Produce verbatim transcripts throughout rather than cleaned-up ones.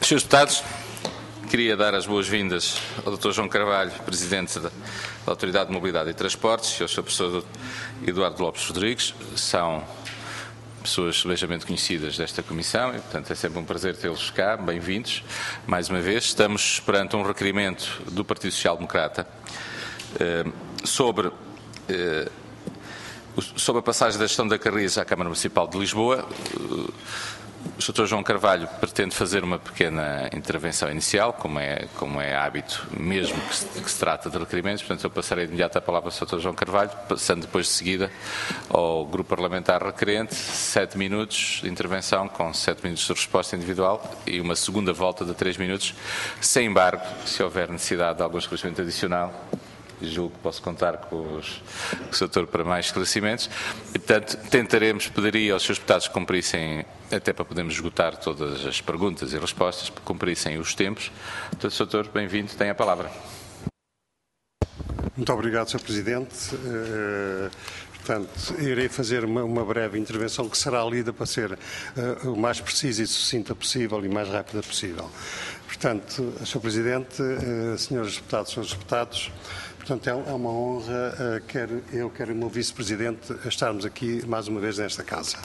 senhores Deputados, queria dar as boas-vindas ao doutor João Carvalho, Presidente da Autoridade de Mobilidade e Transportes, e ao senhor Professor Eduardo Lopes Rodrigues. São pessoas beijamente conhecidas desta Comissão e, portanto, é sempre um prazer tê-los cá. Bem-vindos. Mais uma vez, estamos perante um requerimento do Partido Social Democrata eh, sobre, eh, sobre a passagem da gestão da Carris à Câmara Municipal de Lisboa. O doutor João Carvalho pretende fazer uma pequena intervenção inicial, como é, como é hábito mesmo que se, que se trata de requerimentos. Portanto, eu passarei de imediato a palavra ao doutor João Carvalho, passando depois de seguida ao grupo parlamentar requerente, sete minutos de intervenção com sete minutos de resposta individual e uma segunda volta de três minutos, sem embargo, se houver necessidade de algum esclarecimento adicional. Julgo que posso contar com, os, com o senhor doutor para mais esclarecimentos. E, portanto, tentaremos, pediria aos senhores deputados que cumprissem, até para podermos esgotar todas as perguntas e respostas, que cumprissem os tempos. Portanto, senhor doutor, bem-vindo, tem a palavra. Muito obrigado, senhor Presidente. Uh, portanto, irei fazer uma, uma breve intervenção que será lida para ser uh, o mais precisa e sucinta possível e mais rápida possível. Portanto, senhor Presidente, uh, senhores deputados, senhores deputados, portanto, é uma honra, uh, quer eu, quer o meu Vice-Presidente, estarmos aqui mais uma vez nesta Casa.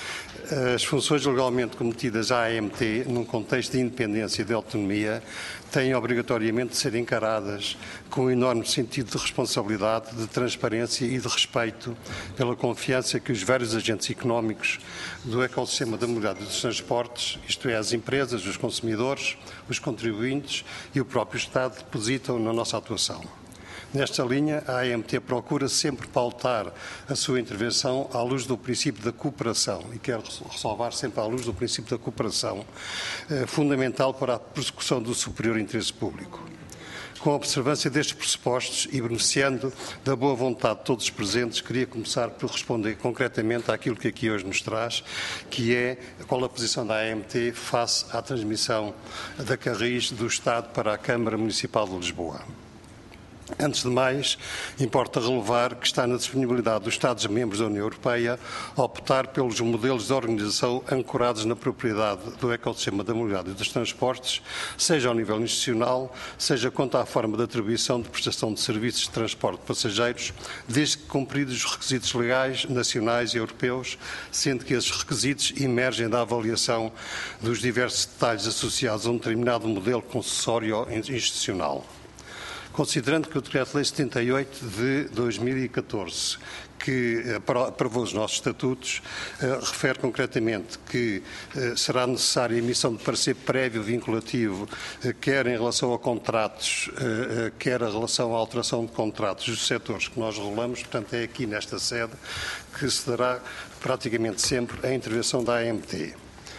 As funções legalmente cometidas à A M T, num contexto de independência e de autonomia, têm obrigatoriamente de ser encaradas com um enorme sentido de responsabilidade, de transparência e de respeito pela confiança que os vários agentes económicos do ecossistema da mobilidade e dos transportes, isto é, as empresas, os consumidores, os contribuintes e o próprio Estado, depositam na nossa atuação. Nesta linha, a A M T procura sempre pautar a sua intervenção à luz do princípio da cooperação, e quero ressalvar sempre à luz do princípio da cooperação, eh, fundamental para a persecução do superior interesse público. Com a observância destes pressupostos e beneficiando da boa vontade de todos os presentes, queria começar por responder concretamente àquilo que aqui hoje nos traz, que é qual a posição da A M T face à transmissão da Carris do Estado para a Câmara Municipal de Lisboa. Antes de mais, importa relevar que está na disponibilidade dos Estados-membros da União Europeia optar pelos modelos de organização ancorados na propriedade do ecossistema da mobilidade e dos transportes, seja ao nível institucional, seja quanto à forma de atribuição de prestação de serviços de transporte de passageiros, desde que cumpridos os requisitos legais, nacionais e europeus, sendo que esses requisitos emergem da avaliação dos diversos detalhes associados a um determinado modelo concessório institucional. Considerando que o Decreto-Lei setenta e oito de dois mil e catorze, que aprovou os nossos estatutos, uh, refere concretamente que uh, será necessária a emissão de parecer prévio vinculativo, uh, quer em relação a contratos, uh, uh, quer em relação à alteração de contratos dos setores que nós regulamos. Portanto, é aqui nesta sede que se dará praticamente sempre a intervenção da A M T.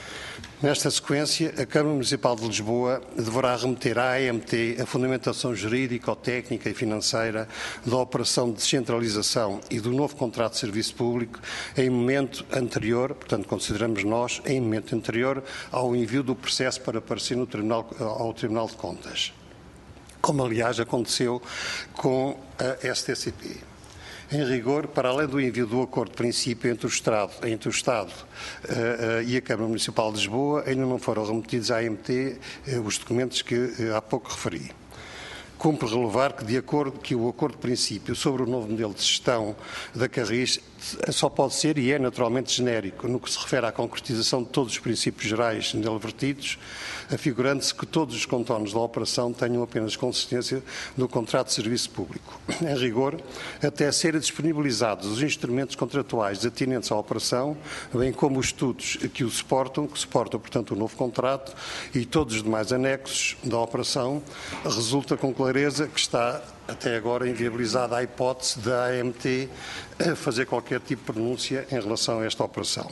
Nesta sequência, a Câmara Municipal de Lisboa deverá remeter à A M T a fundamentação jurídico-técnica e financeira da operação de descentralização e do novo contrato de serviço público em momento anterior, portanto, consideramos nós, em momento anterior ao envio do processo para aparecer no Tribunal, ao Tribunal de Contas, como aliás aconteceu com a S T C P. Em rigor, para além do envio do acordo de princípio entre o Estado, entre o Estado uh, uh, e a Câmara Municipal de Lisboa, ainda não foram remetidos à A M T uh, os documentos que uh, há pouco referi. Cumpre relevar que, de acordo, que o acordo de princípio sobre o novo modelo de gestão da Carris só pode ser e é naturalmente genérico, no que se refere à concretização de todos os princípios gerais nele vertidos, afigurando-se que todos os contornos da operação tenham apenas consistência no contrato de serviço público. Em rigor, até serem disponibilizados os instrumentos contratuais atinentes à operação, bem como os estudos que o suportam, que suportam, portanto, o novo contrato e todos os demais anexos da operação, resulta com clareza que está até agora inviabilizada a hipótese da A M T fazer qualquer tipo de pronúncia em relação a esta operação.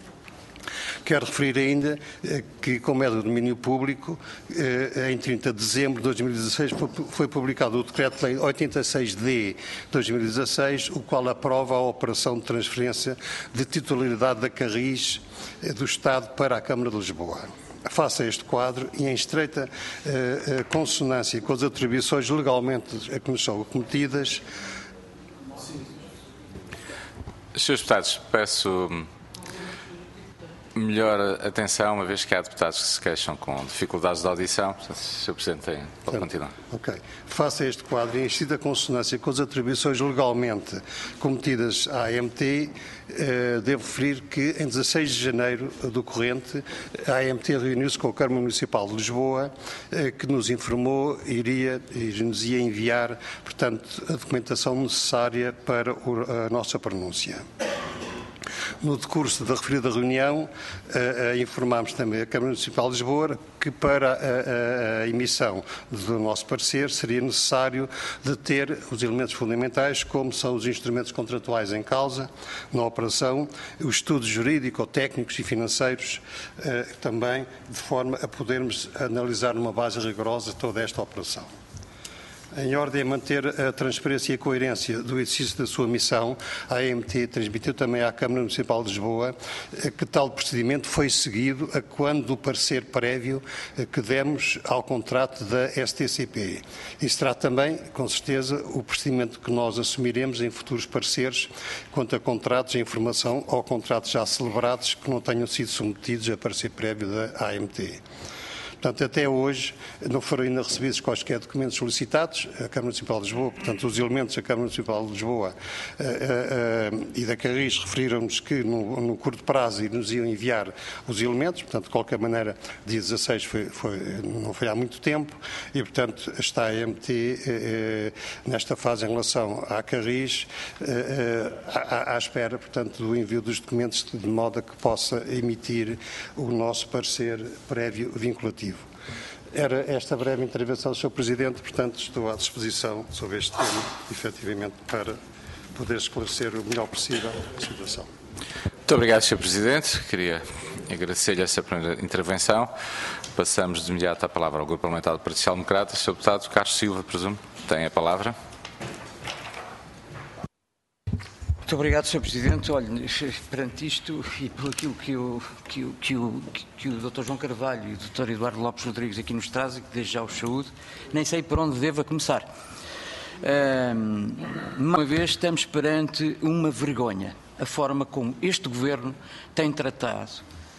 Quero referir ainda que, como é do domínio público, em trinta de dezembro de dois mil e dezasseis foi publicado o Decreto-Lei oitenta e seis D de dois mil e dezasseis, o qual aprova a operação de transferência de titularidade da Carris do Estado para a Câmara de Lisboa. Face a este quadro e em estreita uh, uh, consonância com as atribuições legalmente a que nos são cometidas. Senhores Deputados, peço melhor atenção, uma vez que há deputados que se queixam com dificuldades de audição. Portanto, senhor Presidente, tem, pode continuar. Ok. Face a este quadro e em estrita consonância com as atribuições legalmente cometidas à A M T, eh, devo referir que em dezasseis de janeiro do corrente, a A M T reuniu-se com a Câmara Municipal de Lisboa, eh, que nos informou iria e nos ia enviar, portanto, a documentação necessária para o, a nossa pronúncia. No decurso da referida reunião, uh, uh, informámos também a Câmara Municipal de Lisboa que para a, a, a emissão do nosso parecer seria necessário de ter os elementos fundamentais, como são os instrumentos contratuais em causa na operação, os estudos jurídico-técnicos e financeiros uh, também, de forma a podermos analisar numa base rigorosa toda esta operação. Em ordem a manter a transparência e a coerência do exercício da sua missão, a A M T transmitiu também à Câmara Municipal de Lisboa que tal procedimento foi seguido a quando do parecer prévio que demos ao contrato da S T C P. E será também, com certeza, o procedimento que nós assumiremos em futuros pareceres quanto a contratos em informação ou contratos já celebrados que não tenham sido submetidos a parecer prévio da A M T. Portanto, até hoje não foram ainda recebidos quaisquer documentos solicitados. A Câmara Municipal de Lisboa, portanto, os elementos da Câmara Municipal de Lisboa uh, uh, uh, e da Carris referiram-nos que no, no curto prazo nos iam enviar os elementos, portanto, de qualquer maneira, dia dezasseis foi, foi, não foi há muito tempo e, portanto, está a A M T uh, uh, nesta fase em relação à Carris uh, uh, à, à espera, portanto, do envio dos documentos de modo a que possa emitir o nosso parecer prévio vinculativo. Era esta breve intervenção do senhor Presidente, portanto estou à disposição sobre este tema, efetivamente, para poder esclarecer o melhor possível a situação. Muito obrigado, senhor Presidente. Queria agradecer-lhe essa primeira intervenção. Passamos de imediato a palavra ao Grupo Parlamentar do Partido Social Democrata. senhor Deputado Carlos Silva, presumo, tem a palavra. Muito obrigado, senhor Presidente. Olhe, perante isto e por aquilo que o, que o, que o, que o doutor João Carvalho e o doutor Eduardo Lopes Rodrigues aqui nos trazem, que desde já os saúde, nem sei por onde devo começar. Um, uma vez estamos perante uma vergonha, a forma como este Governo tem tratado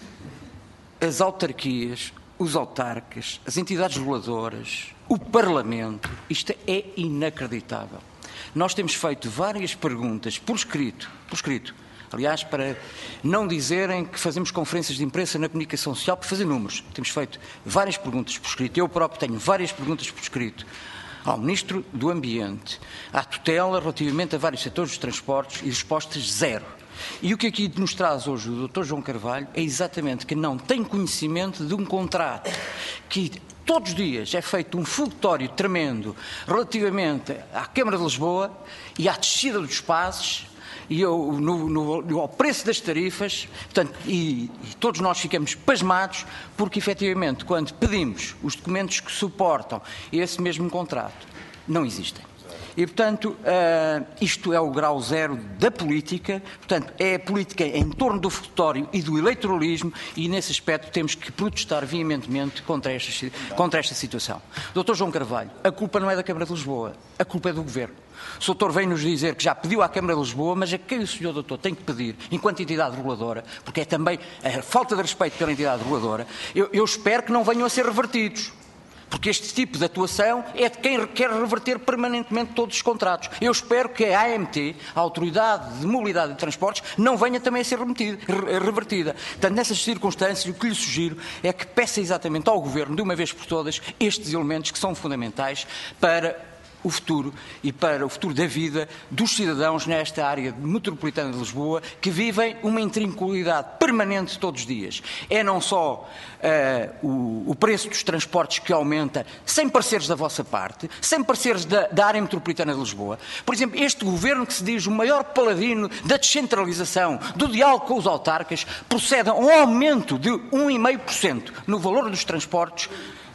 as autarquias, os autarcas, as entidades reguladoras, o Parlamento. Isto é inacreditável. Nós temos feito várias perguntas por escrito, por escrito, aliás, para não dizerem que fazemos conferências de imprensa na comunicação social para fazer números. Temos feito várias perguntas por escrito. Eu próprio tenho várias perguntas por escrito ao Ministro do Ambiente, à tutela relativamente a vários setores dos transportes e respostas zero. E o que aqui nos traz hoje o doutor João Carvalho é exatamente que não tem conhecimento de um contrato que todos os dias é feito um fogotório tremendo relativamente à Câmara de Lisboa e à descida dos passos e ao, no, no, ao preço das tarifas, portanto, e, e todos nós ficamos pasmados porque, efetivamente, quando pedimos os documentos que suportam esse mesmo contrato, não existem. E, portanto, uh, isto é o grau zero da política, portanto, é a política em torno do fogotório e do eleitoralismo e, nesse aspecto, temos que protestar veementemente contra esta, contra esta situação. doutor João Carvalho, a culpa não é da Câmara de Lisboa, a culpa é do Governo. O senhor doutor vem-nos dizer que já pediu à Câmara de Lisboa, mas a quem o senhor doutor tem que pedir, enquanto entidade reguladora, porque é também a falta de respeito pela entidade reguladora, eu, eu espero que não venham a ser revertidos. Porque este tipo de atuação é de quem quer reverter permanentemente todos os contratos. Eu espero que a A M T, a Autoridade de Mobilidade e Transportes, não venha também a ser remetida, revertida. Portanto, nessas circunstâncias, o que lhe sugiro é que peça exatamente ao Governo, de uma vez por todas, estes elementos que são fundamentais para o futuro e para o futuro da vida dos cidadãos nesta área metropolitana de Lisboa que vivem uma intranquilidade permanente todos os dias. É não só uh, o, o preço dos transportes que aumenta sem pareceres da vossa parte, sem pareceres da, da área metropolitana de Lisboa. Por exemplo, este Governo que se diz o maior paladino da descentralização, do diálogo com os autarcas, procede a um aumento de um vírgula cinco por cento no valor dos transportes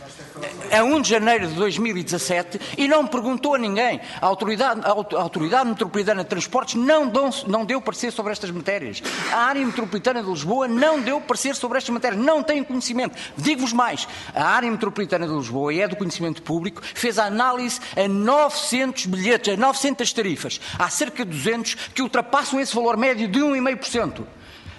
a um de janeiro de dois mil e dezassete e não perguntou a ninguém. A Autoridade, a Autoridade Metropolitana de Transportes não, dão, não deu parecer sobre estas matérias. A área metropolitana de Lisboa não deu parecer sobre estas matérias. Não tem conhecimento. Digo-vos mais. A área metropolitana de Lisboa, e é do conhecimento público, fez a análise a novecentos bilhetes, a novecentas tarifas. Há cerca de duzentos que ultrapassam esse valor médio de um vírgula cinco por cento.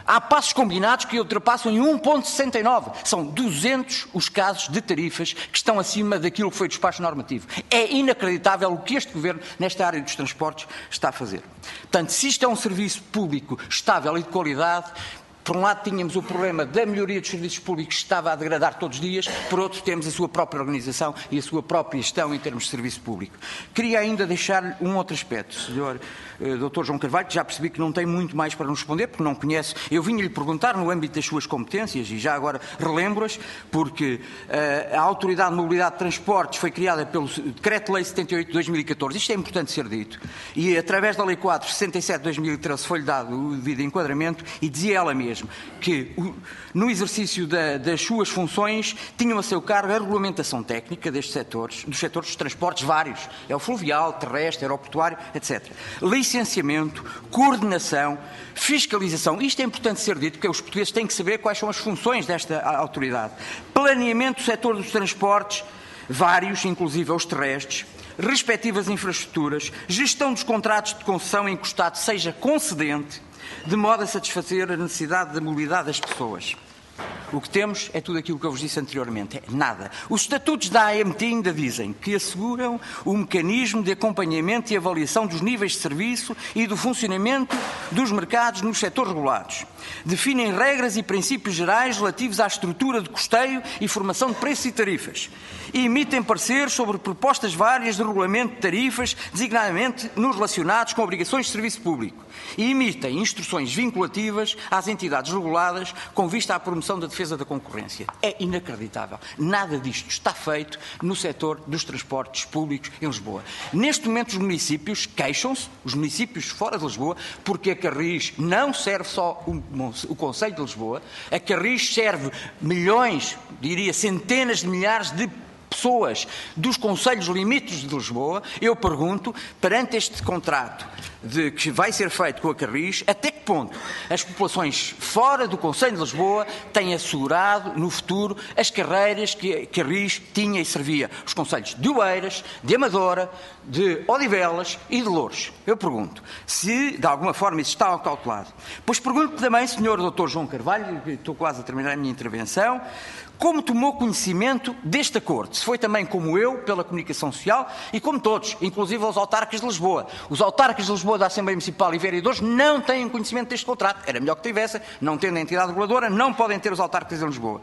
Há passos combinados que ultrapassam em um vírgula sessenta e nove. São duzentos os casos de tarifas que estão acima daquilo que foi o despacho normativo. É inacreditável o que este Governo, nesta área dos transportes, está a fazer. Portanto, se isto é um serviço público estável e de qualidade, por um lado tínhamos o problema da melhoria dos serviços públicos que estava a degradar todos os dias, por outro temos a sua própria organização e a sua própria gestão em termos de serviço público. Queria ainda deixar um outro aspecto, senhor eh, doutor João Carvalho, que já percebi que não tem muito mais para nos responder, porque não conhece. Eu vinha-lhe perguntar no âmbito das suas competências, e já agora relembro-as, porque eh, a Autoridade de Mobilidade de Transportes foi criada pelo Decreto-Lei setenta e oito de dois mil e catorze, isto é importante ser dito, e através da Lei quatro de sessenta e sete de dois mil e treze foi-lhe dado o devido enquadramento, e dizia ela mesma que no exercício da, das suas funções tinham a seu cargo a regulamentação técnica destes setores, dos setores dos transportes vários, é o fluvial, terrestre, aeroportuário, etcétera. Licenciamento, coordenação, fiscalização, isto é importante ser dito porque os portugueses têm que saber quais são as funções desta autoridade. Planeamento do setor dos transportes, vários, inclusive os terrestres, respectivas infraestruturas, gestão dos contratos de concessão em que o Estado seja concedente, de modo a satisfazer a necessidade da mobilidade das pessoas. O que temos é tudo aquilo que eu vos disse anteriormente, é nada. Os estatutos da A M T ainda dizem que asseguram o mecanismo de acompanhamento e avaliação dos níveis de serviço e do funcionamento dos mercados nos setores regulados. Definem regras e princípios gerais relativos à estrutura de custeio e formação de preços e tarifas. E emitem pareceres sobre propostas várias de regulamento de tarifas, designadamente nos relacionados com obrigações de serviço público. E emitem instruções vinculativas às entidades reguladas com vista à promoção da defesa da concorrência. É inacreditável. Nada disto está feito no setor dos transportes públicos em Lisboa. Neste momento os municípios queixam-se, os municípios fora de Lisboa, porque a Carris não serve só o, o Conselho de Lisboa, a Carris serve milhões, diria centenas de milhares de pessoas dos concelhos limítrofes de Lisboa. Eu pergunto, perante este contrato de, que vai ser feito com a Carris, até que ponto as populações fora do Conselho de Lisboa têm assegurado no futuro as carreiras que a Carris tinha e servia os concelhos de Oeiras, de Amadora, de Odivelas e de Louros. Eu pergunto se de alguma forma isso está calculado. Pois pergunto também, senhor doutor João Carvalho, estou quase a terminar a minha intervenção, como tomou conhecimento deste acordo? Se foi também como eu, pela comunicação social, e como todos, inclusive os autarcas de Lisboa. Os autarcas de Lisboa da Assembleia Municipal e vereadores não têm conhecimento deste contrato. Era melhor que tivessem, não tendo a entidade reguladora, não podem ter os autarcas em Lisboa.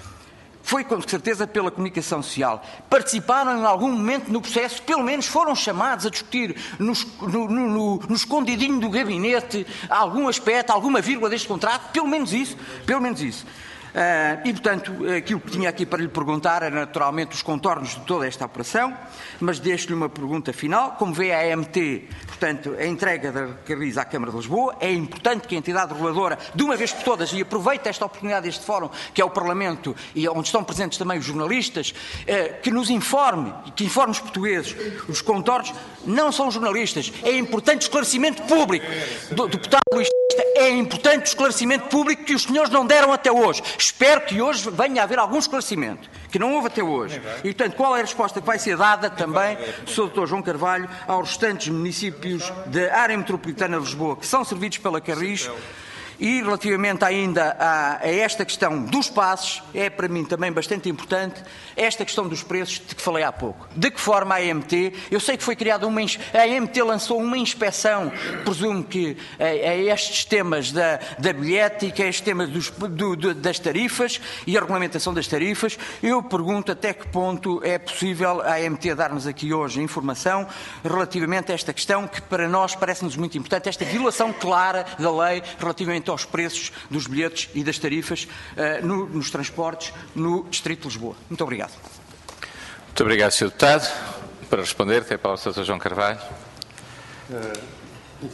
Foi com certeza pela comunicação social. Participaram em algum momento no processo, pelo menos foram chamados a discutir no, no, no, no escondidinho do gabinete algum aspecto, alguma vírgula deste contrato, pelo menos isso, pelo menos isso. Uh, e, portanto, aquilo que tinha aqui para lhe perguntar era naturalmente os contornos de toda esta operação, mas deixo-lhe uma pergunta final. Como vê a A M T, portanto, a entrega da Carris à Câmara de Lisboa, é importante que a entidade reguladora, de uma vez por todas, e aproveite esta oportunidade deste fórum, que é o Parlamento, e onde estão presentes também os jornalistas, uh, que nos informe, que informe os portugueses, os contornos, não são os jornalistas, é importante o esclarecimento público. Do deputado Luís, é importante o esclarecimento público que os senhores não deram até hoje. Espero que hoje venha a haver algum esclarecimento, que não houve até hoje. E, portanto, qual é a resposta que vai ser dada também, senhor doutor João Carvalho, aos restantes municípios da área metropolitana de Lisboa que são servidos pela Carris? E relativamente ainda a, a esta questão dos passos, é para mim também bastante importante esta questão dos preços de que falei há pouco. De que forma a A M T, eu sei que foi criada uma, a A M T lançou uma inspeção, presumo que a, a estes temas da, da bilhética, a estes temas dos, do, do, das tarifas e a regulamentação das tarifas. Eu pergunto até que ponto é possível a A M T dar-nos aqui hoje informação relativamente a esta questão que para nós parece-nos muito importante, esta violação clara da lei relativamente aos preços dos bilhetes e das tarifas uh, no, nos transportes no Distrito de Lisboa. Muito obrigado. Muito obrigado, senhor Deputado. Para responder, tem a palavra o doutor João Carvalho. Uh,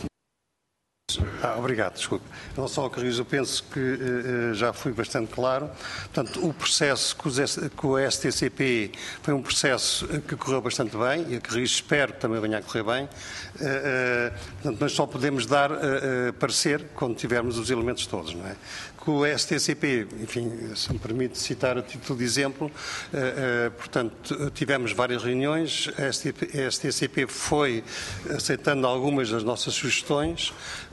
Ah, obrigado, desculpe. Em relação ao Carris, eu penso que uh, já fui bastante claro. Portanto, o processo com o S T C P foi um processo que correu bastante bem e a Carris espero que também venha a correr bem. Uh, uh, portanto, mas só podemos dar uh, uh, parecer quando tivermos os elementos todos, não é? Com o S T C P, enfim, se me permite citar a título de exemplo, uh, uh, portanto, tivemos várias reuniões, a S T C P foi aceitando algumas das nossas sugestões, uh,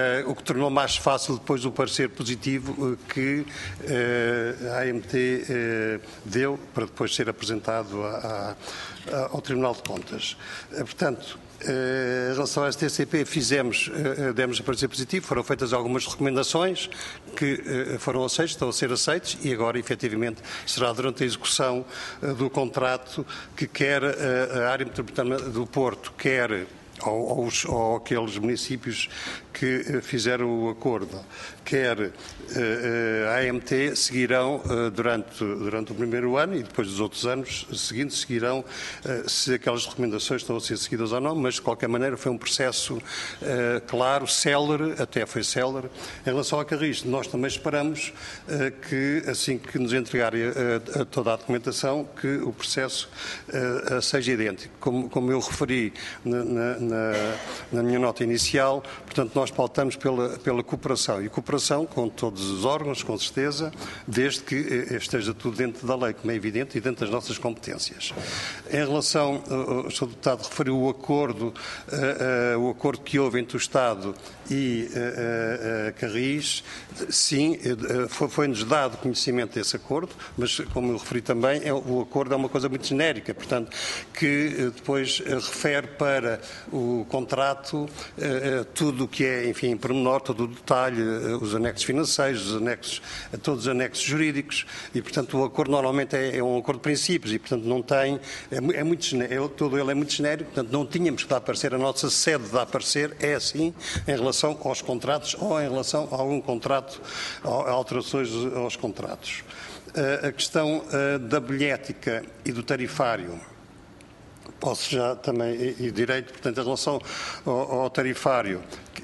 o que tornou mais fácil depois o parecer positivo que a A M T deu para depois ser apresentado a, a, ao Tribunal de Contas. Portanto, em relação à S T C P, fizemos, demos a parecer positivo, foram feitas algumas recomendações que foram aceitas, estão a ser aceitas e agora, efetivamente, será durante a execução do contrato que quer a área metropolitana do Porto, quer aos, ou aqueles municípios que fizeram o acordo, quer a A M T, seguirão durante, durante o primeiro ano e depois dos outros anos seguintes, seguirão se aquelas recomendações estão a ser seguidas ou não, mas de qualquer maneira foi um processo claro, célere, até foi célere. Em relação ao Carris, nós também esperamos que, assim que nos entregarem toda a documentação, que o processo seja idêntico. Como, como eu referi na, na, na minha nota inicial, portanto, nós pautamos pela, pela cooperação, e cooperação com todos os órgãos, com certeza, desde que esteja tudo dentro da lei, como é evidente, e dentro das nossas competências. Em relação, o senhor Deputado referiu o acordo, uh, uh, o acordo que houve entre o Estado e uh, uh, Carris, sim, uh, foi-nos dado conhecimento desse acordo, mas, como eu referi também, é, o acordo é uma coisa muito genérica, portanto, que uh, depois uh, refere para o contrato uh, uh, tudo o que é, enfim, em pormenor, todo o detalhe, os anexos financeiros, os anexos, todos os anexos jurídicos e, portanto, o acordo normalmente é, é um acordo de princípios e, portanto, não tem, é, é muito genérico, todo ele é muito genérico, portanto, não tínhamos que dar parecer, a nossa sede de dar parecer é assim em relação aos contratos ou em relação a algum contrato, a alterações aos contratos. A questão da bilhética e do tarifário, posso já também, e direito, portanto, em relação ao, ao tarifário,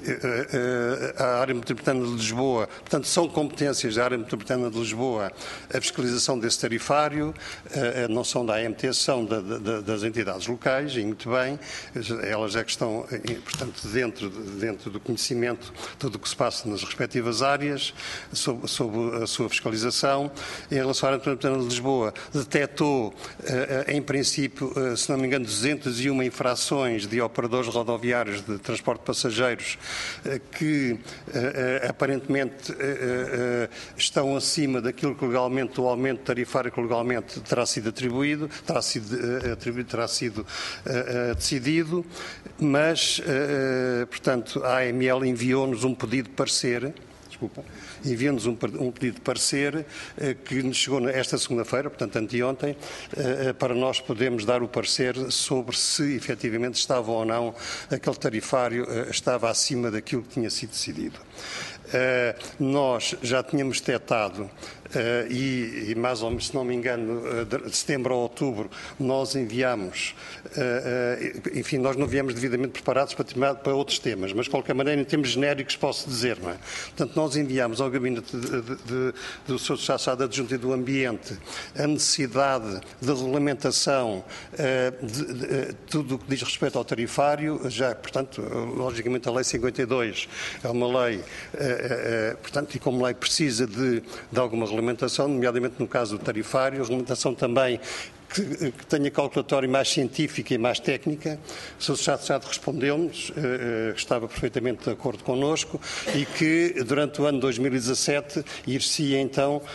a área metropolitana de Lisboa, portanto, são competências da área metropolitana de Lisboa a fiscalização desse tarifário, não são da A M T, são da, da, das entidades locais, e muito bem, elas é que estão, portanto, dentro, dentro do conhecimento de tudo o que se passa nas respectivas áreas, sobre, sobre a sua fiscalização. Em relação à área metropolitana de Lisboa, detectou, em princípio, se não me engano, duzentas e uma infrações de operadores rodoviários de transporte de passageiros que uh, uh, aparentemente uh, uh, estão acima daquilo que legalmente, do aumento tarifário que legalmente terá sido atribuído, terá sido, uh, atribuído, terá sido uh, uh, decidido, mas, uh, portanto, a A M L enviou-nos um pedido de parecer, desculpa, enviou-nos um, um pedido de parecer eh, que nos chegou esta segunda-feira, portanto anteontem, eh, para nós podermos dar o parecer sobre se efetivamente estava ou não aquele tarifário eh, estava acima daquilo que tinha sido decidido. Uh, nós já tínhamos detectado, uh, e, e mais ou menos, se não me engano, uh, de setembro a outubro, nós enviámos, uh, uh, enfim, nós não viemos devidamente preparados para, para outros temas, mas de qualquer maneira, em termos genéricos, posso dizer, não é? Portanto, nós enviámos ao gabinete de, de, de, do senhor Chachado Adjunto e do Ambiente a necessidade de regulamentação uh, de, de, de tudo o que diz respeito ao tarifário, já, portanto, logicamente a Lei cinquenta e dois é uma lei uh, Uh, uh, portanto, e como lei precisa de, de alguma regulamentação, nomeadamente no caso do tarifário, a regulamentação também que, que tenha calculatória mais científica e mais técnica. O senhor Chachado respondeu-nos, uh, estava perfeitamente de acordo connosco e que durante o ano dois mil e dezassete ir-se-ia então uh,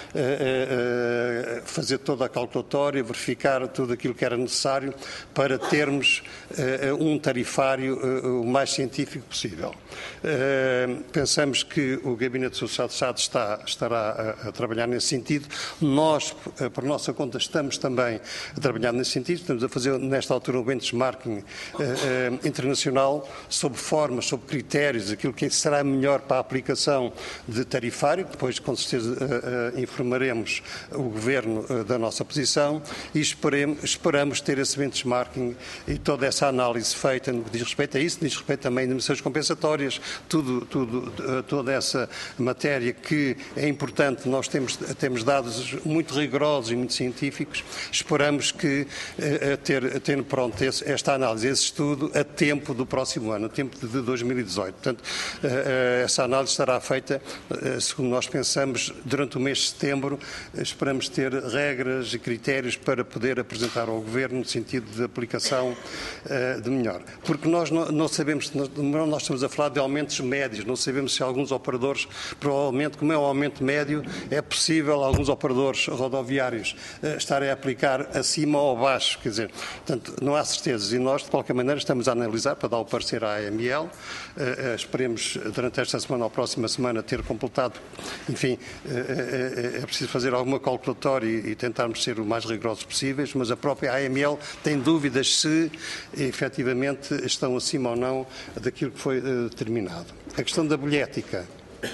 uh, fazer toda a calculatória, verificar tudo aquilo que era necessário para termos uh, um tarifário uh, o mais científico possível. Uh, pensamos que o gabinete do senhor Chachado está, estará a, a trabalhar nesse sentido. Nós, uh, por nossa conta, estamos também a trabalhar nesse sentido. Estamos a fazer, nesta altura, um benchmarking uh, uh, internacional sobre formas, sobre critérios, aquilo que será melhor para a aplicação de tarifário. Depois, com certeza, uh, uh, informaremos o Governo uh, da nossa posição e esperemos, esperamos ter esse benchmarking e toda essa análise feita no que diz respeito a isso, diz respeito também a emissões compensatórias, tudo, tudo, uh, toda essa matéria que é importante. Nós temos, temos dados muito rigorosos e muito científicos. Esperamos esperamos que uh, ter, ter pronto esse, esta análise, esse estudo, a tempo do próximo ano, a tempo de dois mil e dezoito. Portanto, uh, uh, essa análise estará feita, uh, segundo nós pensamos, durante o mês de setembro. Uh, esperamos ter regras e critérios para poder apresentar ao Governo no sentido de aplicação uh, de melhor. Porque nós não, não sabemos, nós estamos a falar de aumentos médios, não sabemos se alguns operadores, provavelmente, como é um aumento médio, é possível alguns operadores rodoviários uh, estarem a aplicar acima ou abaixo, quer dizer, portanto, não há certezas e nós, de qualquer maneira, estamos a analisar para dar o parecer à A M L. Uh, uh, esperemos, durante esta semana ou próxima semana, ter completado, enfim, uh, uh, é preciso fazer alguma calculatória e, e tentarmos ser o mais rigorosos possíveis, mas a própria A M L tem dúvidas se, efetivamente, estão acima ou não daquilo que foi uh, determinado. A questão da bilhética.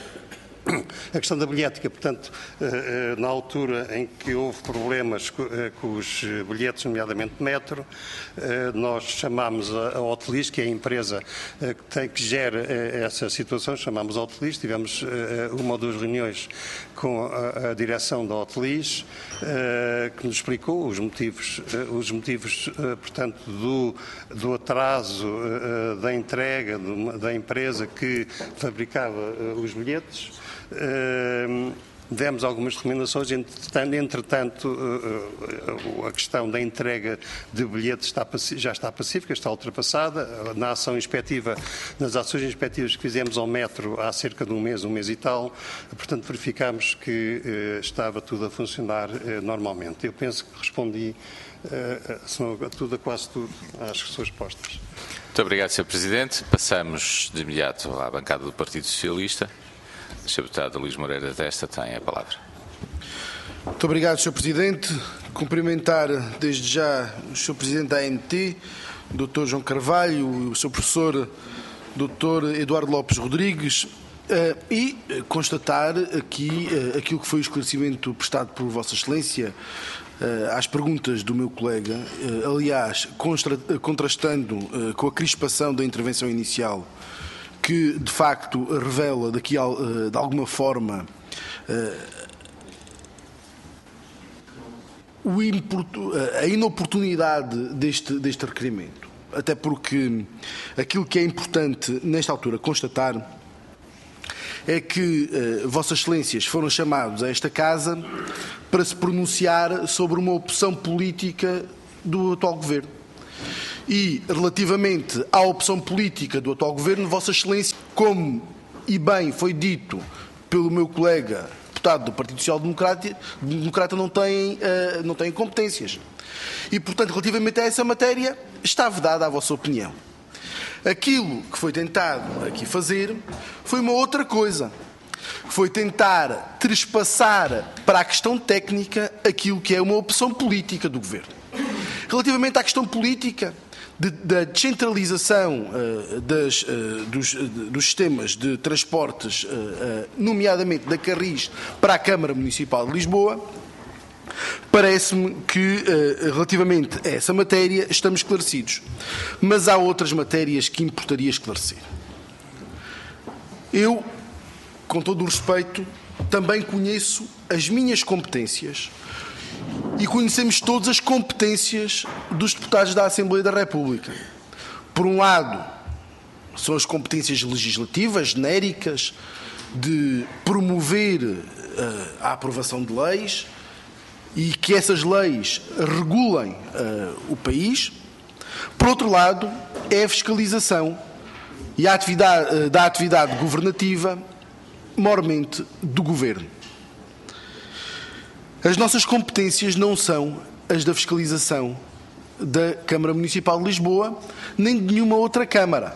A questão da bilhética, portanto, na altura em que houve problemas com os bilhetes, nomeadamente metro, nós chamámos a Hotelis, que é a empresa que, tem, que gera essa situação, chamámos a Hotelis, tivemos uma ou duas reuniões com a, a direção da Hotelis, que nos explicou os motivos, os motivos portanto, do, do atraso da entrega da empresa que fabricava os bilhetes. Uh, demos algumas recomendações, entretanto, entretanto uh, uh, a questão da entrega de bilhetes está, já está pacífica, está ultrapassada. Na ação inspectiva, nas ações inspectivas que fizemos ao metro há cerca de um mês, um mês e tal, portanto verificámos que uh, estava tudo a funcionar uh, normalmente. Eu penso que respondi uh, se não a tudo, a quase tudo, às suas postas. Muito obrigado, senhor Presidente. Passamos de imediato à bancada do Partido Socialista. O senhor Deputado Luís Moreira Testa tem a palavra. Muito obrigado, senhor Presidente. Cumprimentar desde já o senhor Presidente da A M T, o doutor João Carvalho, o seu professor doutor Eduardo Lopes Rodrigues, e constatar aqui aquilo que foi o esclarecimento prestado por Vossa Excelência às perguntas do meu colega, aliás, contrastando com a crispação da intervenção inicial, que de facto revela daqui de alguma forma a inoportunidade deste, deste requerimento. Até porque aquilo que é importante nesta altura constatar é que uh, Vossas Excelências foram chamados a esta Casa para se pronunciar sobre uma opção política do atual Governo. E, relativamente à opção política do atual Governo, Vossa Excelência, como e bem foi dito pelo meu colega deputado do Partido Social Democrata, Democrata não tem, uh, não tem competências. E, portanto, relativamente a essa matéria, está vedada a vossa opinião. Aquilo que foi tentado aqui fazer foi uma outra coisa. Foi tentar trespassar para a questão técnica aquilo que é uma opção política do Governo. Relativamente à questão política de, da descentralização uh, das, uh, dos, uh, dos sistemas de transportes, uh, uh, nomeadamente da Carris, para a Câmara Municipal de Lisboa, parece-me que, uh, relativamente a essa matéria, estamos esclarecidos. Mas há outras matérias que importaria esclarecer. Eu, com todo o respeito, também conheço as minhas competências e conhecemos todas as competências dos deputados da Assembleia da República. Por um lado, são as competências legislativas, genéricas, de promover uh, a aprovação de leis e que essas leis regulem uh, o país. Por outro lado, é a fiscalização e a atividade, uh, da atividade governativa, mormente do Governo. As nossas competências não são as da fiscalização da Câmara Municipal de Lisboa, nem de nenhuma outra Câmara.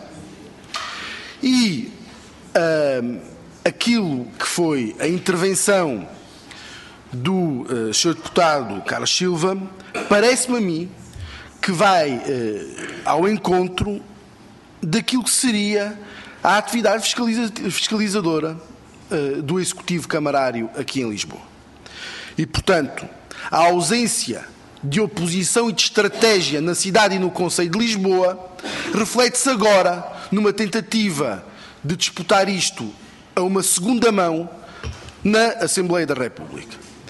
E uh, aquilo que foi a intervenção do uh, senhor Deputado Carlos Silva, parece-me a mim que vai uh, ao encontro daquilo que seria a atividade fiscaliza fiscalizadora uh, do Executivo Camarário aqui em Lisboa. E, portanto, a ausência de oposição e de estratégia na cidade e no Conselho de Lisboa reflete-se agora numa tentativa de disputar isto a uma segunda mão na Assembleia da República.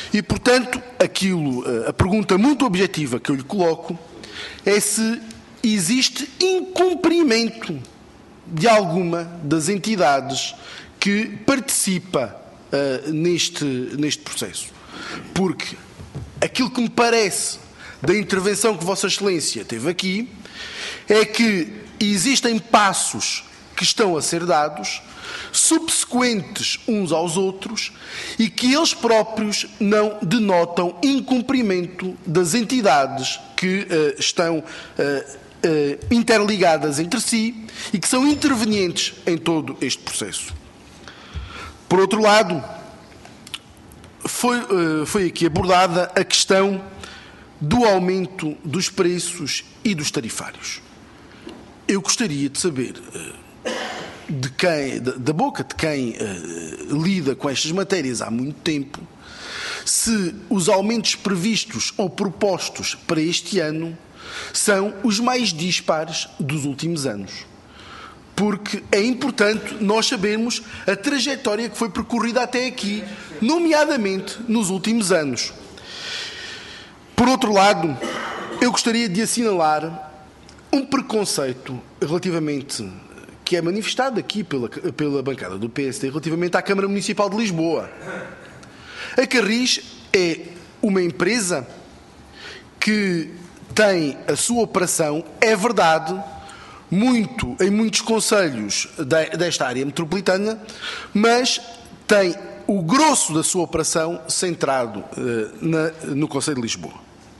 E, portanto, aquilo, a pergunta muito objetiva que eu lhe coloco é se existe incumprimento de alguma das entidades que participa uh, neste, neste processo. Porque aquilo que me parece da intervenção que Vossa Excelência teve aqui é que existem passos que estão a ser dados, subsequentes uns aos outros, e que eles próprios não denotam incumprimento das entidades que uh, estão uh, uh, interligadas entre si e que são intervenientes em todo este processo. Por outro lado, foi, uh, foi aqui abordada a questão do aumento dos preços e dos tarifários. Eu gostaria de saber, de quem, da boca de quem uh, lida com estas matérias há muito tempo, se os aumentos previstos ou propostos para este ano são os mais dispares dos últimos anos. Porque é importante nós sabermos a trajetória que foi percorrida até aqui, nomeadamente nos últimos anos. Por outro lado, eu gostaria de assinalar um preconceito relativamente, que é manifestado aqui pela, pela bancada do P S D, relativamente à Câmara Municipal de Lisboa. A Carris é uma empresa que tem a sua operação, é verdade, muito, em muitos concelhos desta área metropolitana, mas tem o grosso da sua operação centrado uh, na, no Concelho de Lisboa.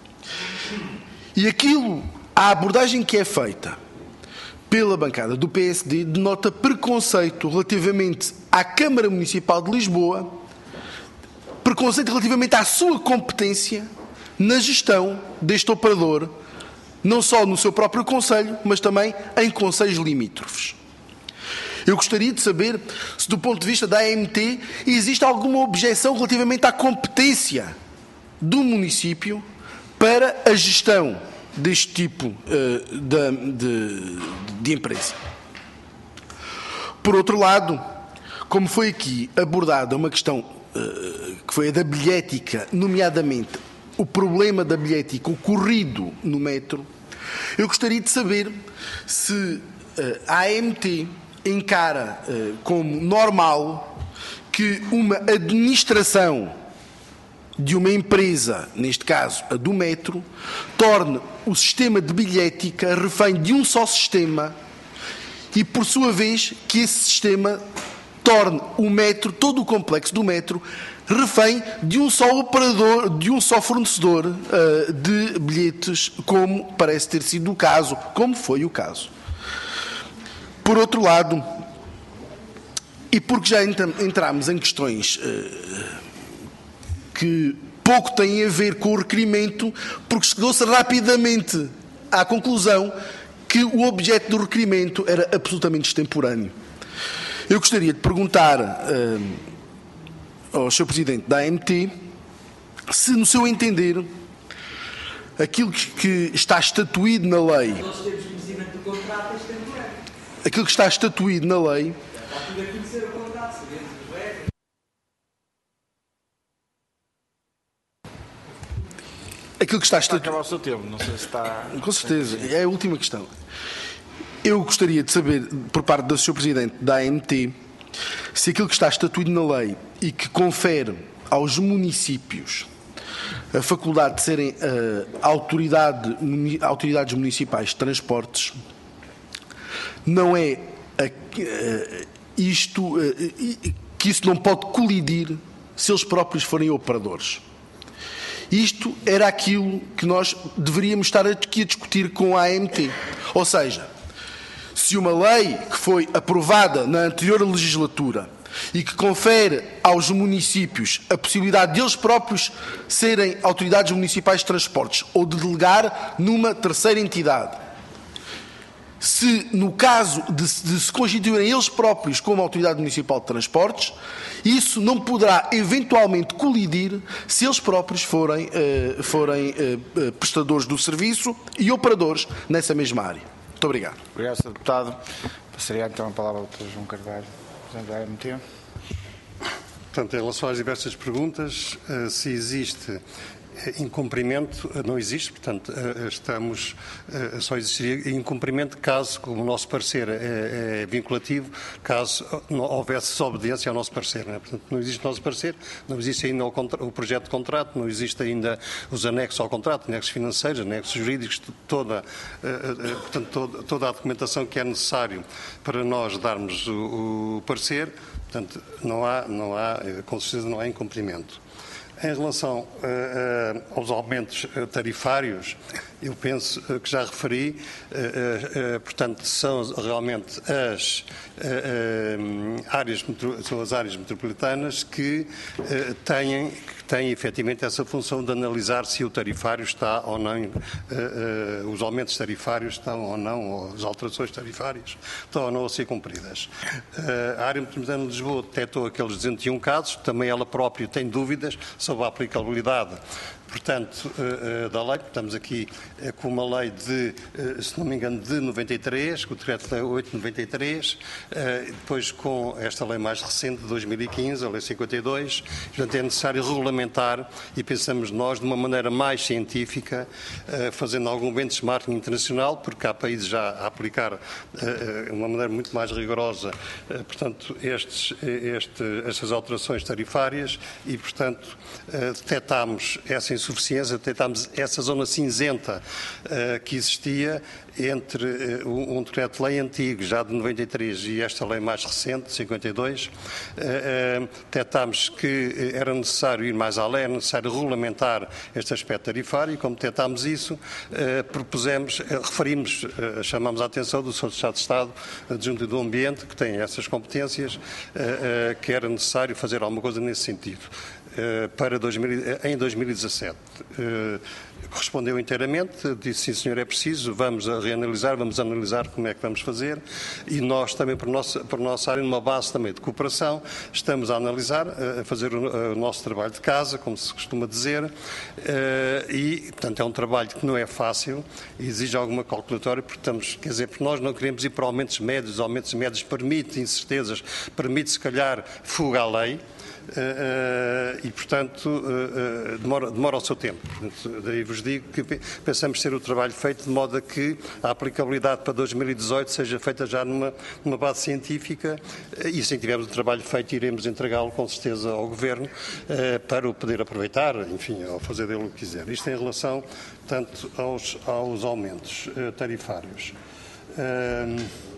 E aquilo, a abordagem que é feita pela bancada do P S D denota preconceito relativamente à Câmara Municipal de Lisboa, preconceito relativamente à sua competência na gestão deste operador, não só no seu próprio concelho, mas também em concelhos limítrofes. Eu gostaria de saber se, do ponto de vista da A M T, existe alguma objeção relativamente à competência do município para a gestão deste tipo uh, de, de, de empresa. Por outro lado, como foi aqui abordada uma questão uh, que foi a da bilhética, nomeadamente o problema da bilhética ocorrido no metro, eu gostaria de saber se uh, a A M T encara uh, como normal que uma administração de uma empresa, neste caso a do metro, torne o sistema de bilhética refém de um só sistema e, por sua vez, que esse sistema torne o metro, todo o complexo do metro, refém de um só operador, de um só fornecedor uh, de bilhetes, como parece ter sido o caso, como foi o caso. Por outro lado, e porque já entramos em questões uh, que pouco têm a ver com o requerimento, porque chegou-se rapidamente à conclusão que o objeto do requerimento era absolutamente extemporâneo. Eu gostaria de perguntar uh, ao senhor Presidente da A M T se, no seu entender, aquilo que está estatuído na lei, aquilo que está estatuído na lei, aquilo que está Está a estatuído. acabar o seu tempo, não sei se está... Com certeza, é a última questão. Eu gostaria de saber, por parte do senhor Presidente da A M T, se aquilo que está estatuído na lei e que confere aos municípios a faculdade de serem uh, autoridade, autoridades municipais de transportes, não é uh, uh, isto, uh, que isso não pode colidir se eles próprios forem operadores. Isto era aquilo que nós deveríamos estar aqui a discutir com a A M T. Ou seja, se uma lei que foi aprovada na anterior legislatura e que confere aos municípios a possibilidade de eles próprios serem autoridades municipais de transportes ou de delegar numa terceira entidade, se no caso de, de se constituírem eles próprios como autoridade municipal de transportes, isso não poderá eventualmente colidir se eles próprios forem, uh, forem uh, prestadores do serviço e operadores nessa mesma área. Muito obrigado. Obrigado, senhor Deputado. Passaria então a palavra ao doutor João Carvalho, Presidente da A M T. Portanto, em relação às diversas perguntas, se existe incumprimento, não existe, portanto, estamos, só existiria incumprimento caso, como o nosso parecer é, é vinculativo, caso não houvesse desobediência ao nosso parecer. Não é? Portanto, não existe o nosso parecer, não existe ainda o, contra, o projeto de contrato, não existe ainda os anexos ao contrato, anexos financeiros, anexos jurídicos, toda, portanto, toda, toda a documentação que é necessário para nós darmos o, o parecer, portanto, não há, não há, com certeza não há incumprimento. Em relação uh, uh, aos aumentos tarifários, eu penso uh, que já referi, uh, uh, portanto, são realmente as, uh, uh, áreas, são as áreas metropolitanas que uh, têm, que têm efetivamente essa função de analisar se o tarifário está ou não, uh, uh, os aumentos tarifários estão ou não, ou as alterações tarifárias estão ou não a ser cumpridas. Uh, a área metropolitana de Lisboa detectou aqueles duzentos e um casos, também ela própria tem dúvidas sobre a aplicabilidade, portanto, da lei. Estamos aqui com uma lei de, se não me engano, de noventa e três, com o decreto-lei oito de noventa e três, depois com esta lei mais recente, de dois mil e quinze, a lei cinquenta e dois, portanto é necessário regulamentar e pensamos nós de uma maneira mais científica, fazendo algum benchmarking internacional, porque há países já a aplicar de uma maneira muito mais rigorosa, portanto, estes, este, estas alterações tarifárias e, portanto, detectámos essa insuficiência, detectámos essa zona cinzenta uh, que existia entre uh, um decreto-lei antigo, já de noventa e três, e esta lei mais recente, de cinquenta e dois. Uh, uh, detectámos que era necessário ir mais além, era necessário regulamentar este aspecto tarifário, e como detectámos isso, uh, propusemos, uh, referimos, uh, chamamos a atenção do senhor Secretário de Estado Adjunto do Ambiente, que tem essas competências, uh, uh, que era necessário fazer alguma coisa nesse sentido. Para dois mil, em dois mil e dezassete. Respondeu inteiramente, disse sim senhor, é preciso, vamos a reanalisar, vamos analisar como é que vamos fazer, e nós também, por nossa, por nossa área, numa base também de cooperação, estamos a analisar, a fazer o, o nosso trabalho de casa, como se costuma dizer, e, portanto, é um trabalho que não é fácil, exige alguma calculatória, porque estamos, quer dizer, porque nós não queremos ir para aumentos médios, aumentos médios permite incertezas, permite, se calhar, fuga à lei, Uh, uh, e, portanto, uh, uh, demora, demora o seu tempo. Portanto, daí vos digo que pensamos ter o trabalho feito de modo a que a aplicabilidade para dois mil e dezoito seja feita já numa, numa base científica, uh, e se tivermos o trabalho feito iremos entregá-lo com certeza ao Governo uh, para o poder aproveitar, enfim, ao fazer dele o que quiser. Isto em relação, tanto aos, aos aumentos uh, tarifários. Uh,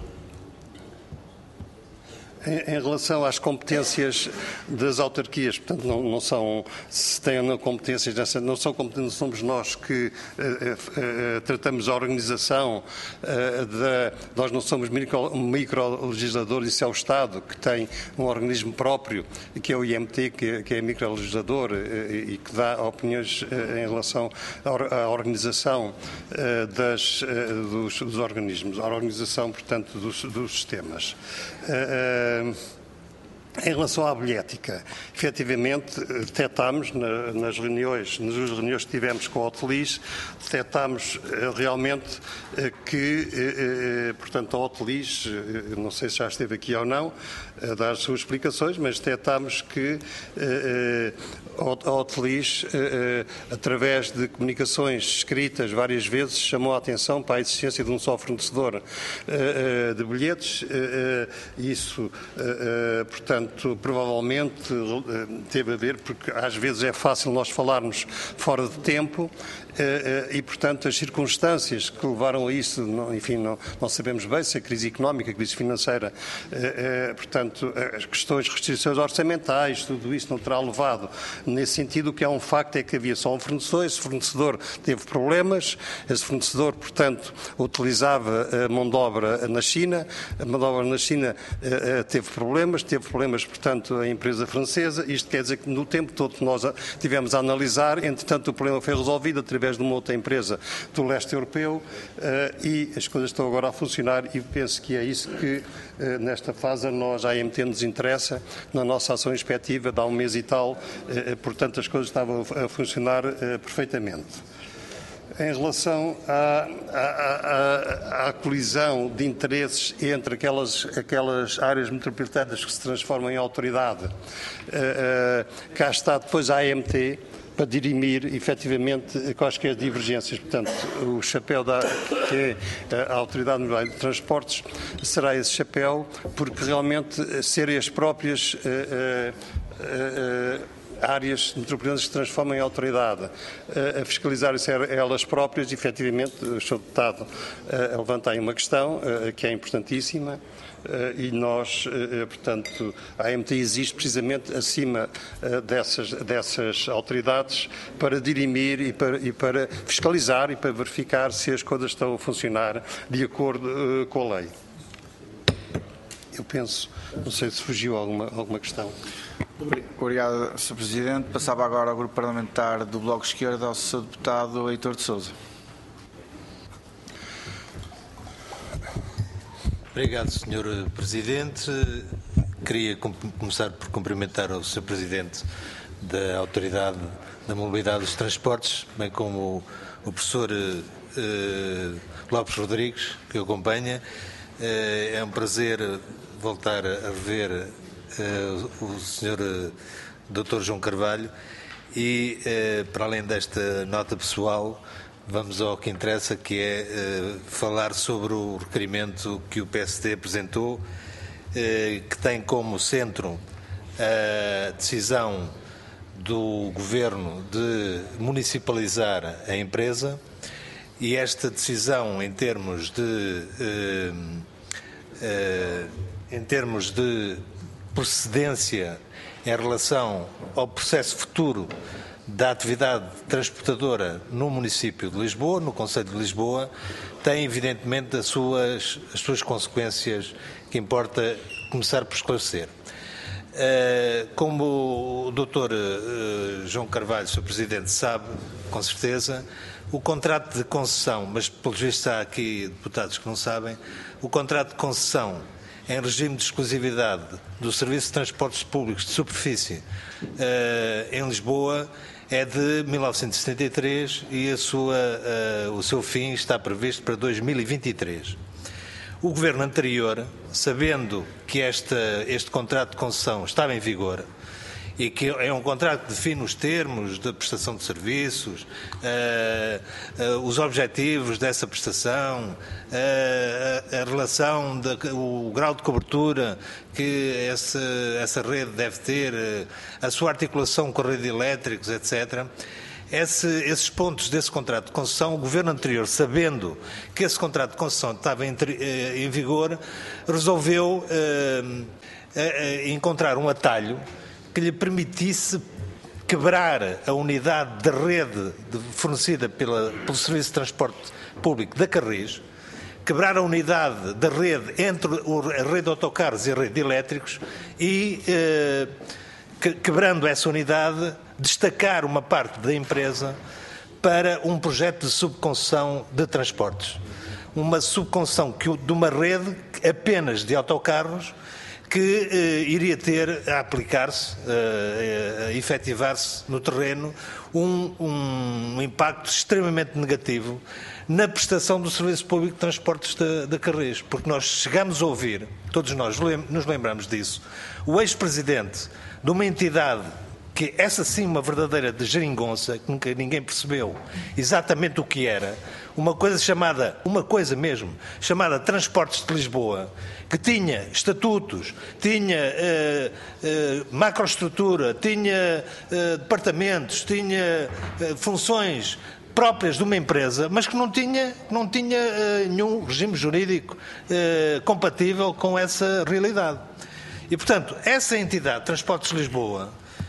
Em relação às competências das autarquias, portanto, não, não são, se têm competências nessa, não são competências, somos nós que uh, uh, uh, tratamos a organização uh, da, nós não somos micro, micro-legisladores, isso é o Estado que tem um organismo próprio, que é o I M T, que, que é micro-legislador uh, e que dá opiniões uh, em relação à, à organização uh, das, uh, dos, dos organismos, à organização, portanto, dos, dos sistemas. Uh, Em relação à bilhética, efetivamente, detectámos na, nas reuniões, nas duas reuniões que tivemos com a Hotelis, detectámos realmente que, portanto, a Hotelis, não sei se já esteve aqui ou não, a dar as suas explicações, mas detectámos que a Hotelis, através de comunicações escritas várias vezes, chamou a atenção para a existência de um só fornecedor de bilhetes. Isso, portanto, Portanto, provavelmente teve a ver, porque às vezes é fácil nós falarmos fora de tempo e, portanto, as circunstâncias que levaram a isso, enfim, não, não sabemos bem se a crise económica, a crise financeira, portanto, as questões, restrições orçamentais, tudo isso não terá levado nesse sentido. O que é um facto é que havia só um fornecedor, esse fornecedor teve problemas, esse fornecedor, portanto, utilizava a mão de obra na China, a mão de obra na China teve problemas, teve problemas, portanto, a empresa francesa. Isto quer dizer que no tempo todo que nós tivemos a analisar, entretanto o problema foi resolvido através de uma outra empresa do leste europeu e as coisas estão agora a funcionar, e penso que é isso que nesta fase a nós, a I M T, nos interessa na nossa ação inspectiva, dá um mês e tal, portanto as coisas estavam a funcionar perfeitamente. Em relação à, à, à, à colisão de interesses entre aquelas, aquelas áreas metropolitanas que se transformam em autoridade, uh, uh, cá está depois a A M T para dirimir efetivamente quaisquer divergências. Portanto, o chapéu da, que é a Autoridade Mobiliária de Transportes será esse chapéu, porque realmente serem as próprias uh, uh, uh, áreas metropolitanas que se transformam em autoridade a fiscalizar-se elas próprias, efetivamente, o senhor Deputado levanta aí uma questão que é importantíssima e nós, portanto, a A M T existe precisamente acima dessas, dessas autoridades para dirimir e para, e para fiscalizar e para verificar se as coisas estão a funcionar de acordo com a lei. Eu penso, não sei se fugiu alguma, alguma questão. Obrigado, senhor Presidente. Passava agora ao Grupo Parlamentar do Bloco de Esquerda, ao senhor Deputado Heitor de Sousa. Obrigado, senhor Presidente. Queria começar por cumprimentar o senhor Presidente da Autoridade da Mobilidade dos Transportes, bem como o professor eh, Lopes Rodrigues, que o acompanha. Eh, é um prazer voltar a rever Uh, o senhor uh, doutor João Carvalho e, uh, para além desta nota pessoal, vamos ao que interessa, que é uh, falar sobre o requerimento que o P S D apresentou, uh, que tem como centro a decisão do Governo de municipalizar a empresa, e esta decisão em termos de uh, uh, em termos de procedência em relação ao processo futuro da atividade transportadora no município de Lisboa, no concelho de Lisboa, tem evidentemente as suas, as suas consequências que importa começar por esclarecer. Como o doutor João Carvalho, senhor Presidente, sabe, com certeza, o contrato de concessão, mas pelos vistos há aqui deputados que não sabem, o contrato de concessão em regime de exclusividade do Serviço de Transportes Públicos de Superfície uh, em Lisboa é de mil novecentos e setenta e três e a sua, uh, o seu fim está previsto para dois mil e vinte e três. O Governo anterior, sabendo que esta, este contrato de concessão estava em vigor e que é um contrato que define os termos da prestação de serviços, uh, uh, os objetivos dessa prestação, uh, a, a relação, de, o grau de cobertura que essa, essa rede deve ter, uh, a sua articulação com a rede de elétricos, etcétera. Esse, esses pontos desse contrato de concessão, o Governo anterior, sabendo que esse contrato de concessão estava em, em vigor, resolveu uh, uh, uh, encontrar um atalho que lhe permitisse quebrar a unidade de rede fornecida pela, pelo Serviço de Transporte Público da Carris, quebrar a unidade da rede entre a rede de autocarros e a rede de elétricos e, eh, quebrando essa unidade, destacar uma parte da empresa para um projeto de subconcessão de transportes. Uma subconcessão que, de uma rede apenas de autocarros, que eh, iria ter a aplicar-se, eh, a efetivar-se no terreno, um, um impacto extremamente negativo na prestação do Serviço Público de Transportes da, da Carris. Porque nós chegamos a ouvir, todos nós nos lembramos disso, o ex-presidente de uma entidade que, essa sim, uma verdadeira de geringonça, que nunca ninguém percebeu exatamente o que era, uma coisa chamada, uma coisa mesmo, chamada Transportes de Lisboa, que tinha estatutos, tinha uh, uh, macroestrutura, tinha uh, departamentos, tinha uh, funções próprias de uma empresa, mas que não tinha, não tinha uh, nenhum regime jurídico uh, compatível com essa realidade. E, portanto, essa entidade, Transportes de Lisboa,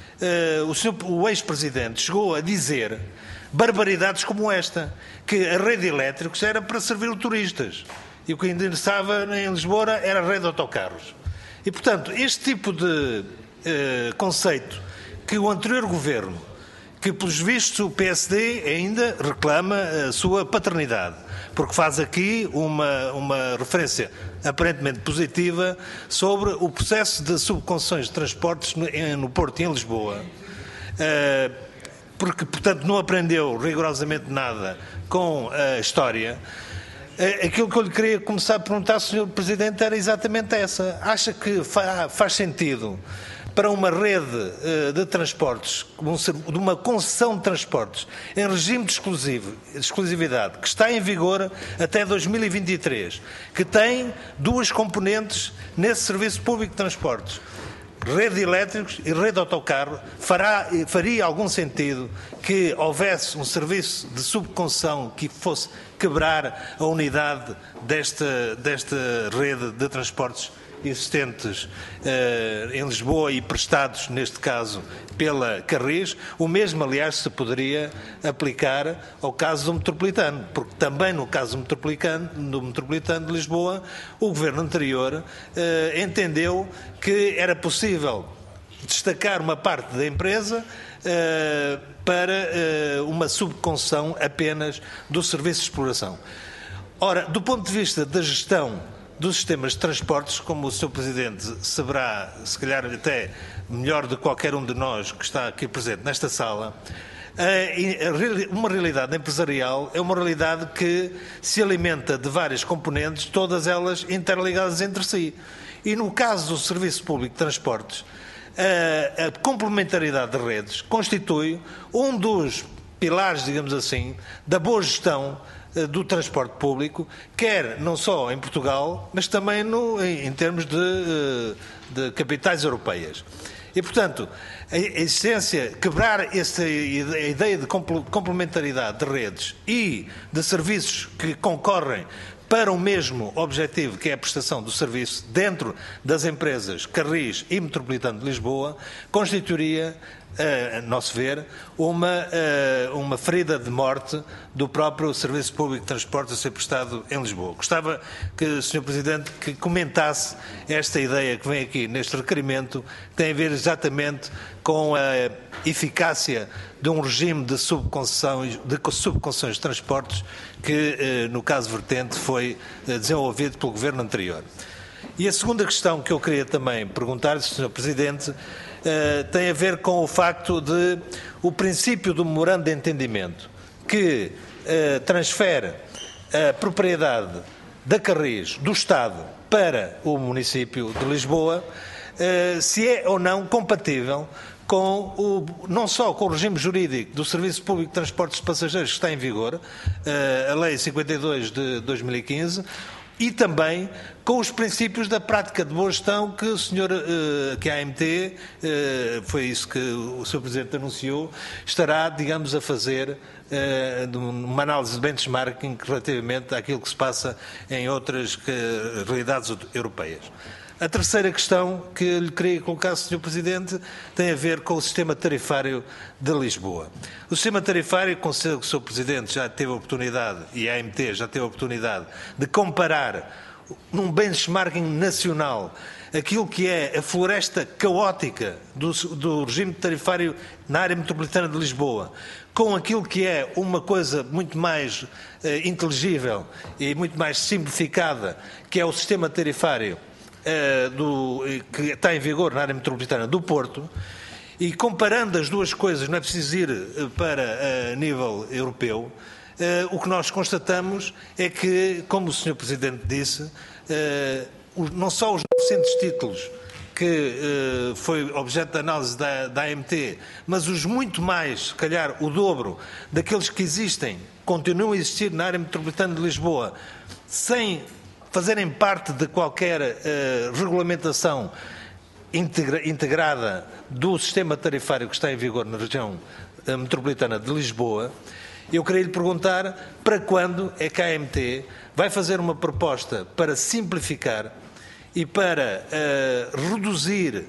uh, o, senhor, o ex-presidente chegou a dizer barbaridades como esta, que a rede de elétricos era para servir turistas e o que interessava em Lisboa era a rede de autocarros. E, portanto, este tipo de eh, conceito que o anterior governo, que pelos vistos o P S D ainda reclama a sua paternidade, porque faz aqui uma, uma referência aparentemente positiva sobre o processo de subconcessões de transportes no, no Porto e em Lisboa, eh, porque, portanto, não aprendeu rigorosamente nada com a história, aquilo que eu lhe queria começar a perguntar, senhor Presidente, era exatamente essa. Acha que faz sentido para uma rede de transportes, de uma concessão de transportes em regime de exclusivo, exclusividade, que está em vigor até dois mil e vinte e três, que tem duas componentes nesse serviço público de transportes, rede de elétricos e rede de autocarro, fará, faria algum sentido que houvesse um serviço de subconcessão que fosse quebrar a unidade desta, desta rede de transportes existentes eh, em Lisboa e prestados, neste caso, pela Carris? O mesmo, aliás, se poderia aplicar ao caso do Metropolitano, porque também no caso do Metropolitano, do Metropolitano de Lisboa, o Governo anterior eh, entendeu que era possível destacar uma parte da empresa eh, para eh, uma subconcessão apenas do serviço de exploração. Ora, do ponto de vista da gestão dos sistemas de transportes, como o senhor Presidente saberá, se calhar até melhor de qualquer um de nós que está aqui presente nesta sala, uma realidade empresarial é uma realidade que se alimenta de várias componentes, todas elas interligadas entre si. E no caso do Serviço Público de Transportes, a, a complementaridade de redes constitui um dos pilares, digamos assim, da boa gestão do transporte público, quer não só em Portugal, mas também no, em, em termos de, de capitais europeias. E, portanto, a existência, quebrar essa a ideia de complementaridade de redes e de serviços que concorrem para o mesmo objetivo, que é a prestação do serviço dentro das empresas Carris e Metropolitano de Lisboa, constituiria, a nosso ver, uma, uma ferida de morte do próprio Serviço Público de Transportes a ser prestado em Lisboa. Gostava que o senhor Presidente que comentasse esta ideia que vem aqui neste requerimento, que tem a ver exatamente com a eficácia de um regime de subconcessões de, subconcessões de transportes que, no caso vertente, foi desenvolvido pelo Governo anterior. E a segunda questão que eu queria também perguntar, senhor Presidente, Uh, tem a ver com o facto de o princípio do memorando de entendimento que uh, transfere a propriedade da Carris do Estado para o município de Lisboa, uh, se é ou não compatível com o, não só com o regime jurídico do Serviço Público de Transportes de Passageiros que está em vigor, uh, a Lei cinquenta e dois de dois mil e quinze, e também com os princípios da prática de boa gestão que o senhor, que a A M T, foi isso que o senhor Presidente anunciou, estará, digamos, a fazer uma análise de benchmarking relativamente àquilo que se passa em outras realidades europeias. A terceira questão que lhe queria colocar, senhor Presidente, tem a ver com o sistema tarifário de Lisboa. O sistema tarifário, com o senhor Presidente já teve a oportunidade, e a A M T já teve a oportunidade, de comparar num benchmarking nacional aquilo que é a floresta caótica do, do regime tarifário na área metropolitana de Lisboa, com aquilo que é uma coisa muito mais eh, inteligível e muito mais simplificada, que é o sistema tarifário Uh, do, que está em vigor na área metropolitana do Porto, e comparando as duas coisas, não é preciso ir para uh, nível europeu, uh, o que nós constatamos é que, como o senhor Presidente disse, uh, os, não só os novecentos títulos que uh, foi objeto de análise da, da A M T, mas os muito mais, se calhar o dobro, daqueles que existem, continuam a existir na área metropolitana de Lisboa, sem fazerem parte de qualquer uh, regulamentação integra, integrada do sistema tarifário que está em vigor na região uh, metropolitana de Lisboa, eu queria lhe perguntar para quando é que a A M T vai fazer uma proposta para simplificar e para uh, reduzir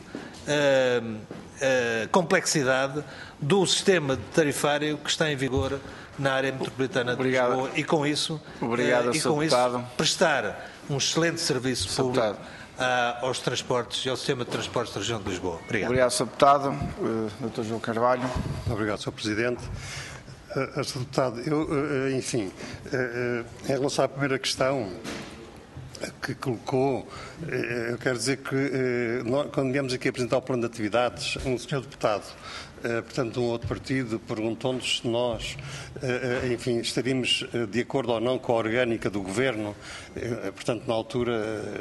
a complexidade do sistema tarifário que está em vigor na área metropolitana de Obrigado. Lisboa e com isso, Obrigado, uh, e com isso prestar um excelente serviço público uh, aos transportes e ao sistema de transportes da região de Lisboa. Obrigado. Obrigado, senhor Deputado. Uh, doutor João Carvalho. Obrigado, senhor Presidente. Uh, senhor Deputado, eu, uh, enfim, uh, em relação à primeira questão que colocou, eu quero dizer que nós, quando viemos aqui apresentar o plano de atividades, um senhor deputado portanto, de um outro partido, perguntou-nos se nós, enfim, estaríamos de acordo ou não com a orgânica do Governo. Portanto, na altura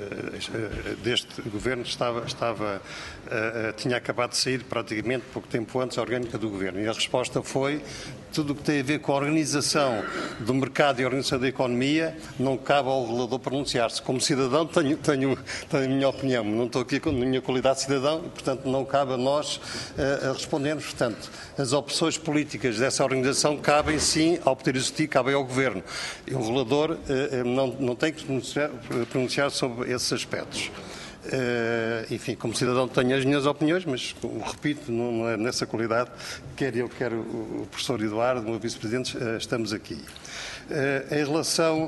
deste Governo estava, estava, tinha acabado de sair praticamente pouco tempo antes a orgânica do Governo. E a resposta foi: tudo o que tem a ver com a organização do mercado e a organização da economia não cabe ao regulador pronunciar-se. Como cidadão tenho, tenho, tenho a minha opinião, não estou aqui com a minha qualidade de cidadão e, portanto, não cabe a nós uh, a respondermos. Portanto, as opções políticas dessa organização cabem sim ao Poder Executivo, cabem ao Governo. E o regulador uh, não, não tem que pronunciar, pronunciar sobre esses aspectos. Uh, enfim, como cidadão tenho as minhas opiniões, mas, como repito, não, não é nessa qualidade, quer eu, quer o professor Eduardo, o meu vice-presidente, uh, estamos aqui. Uh, em relação, uh,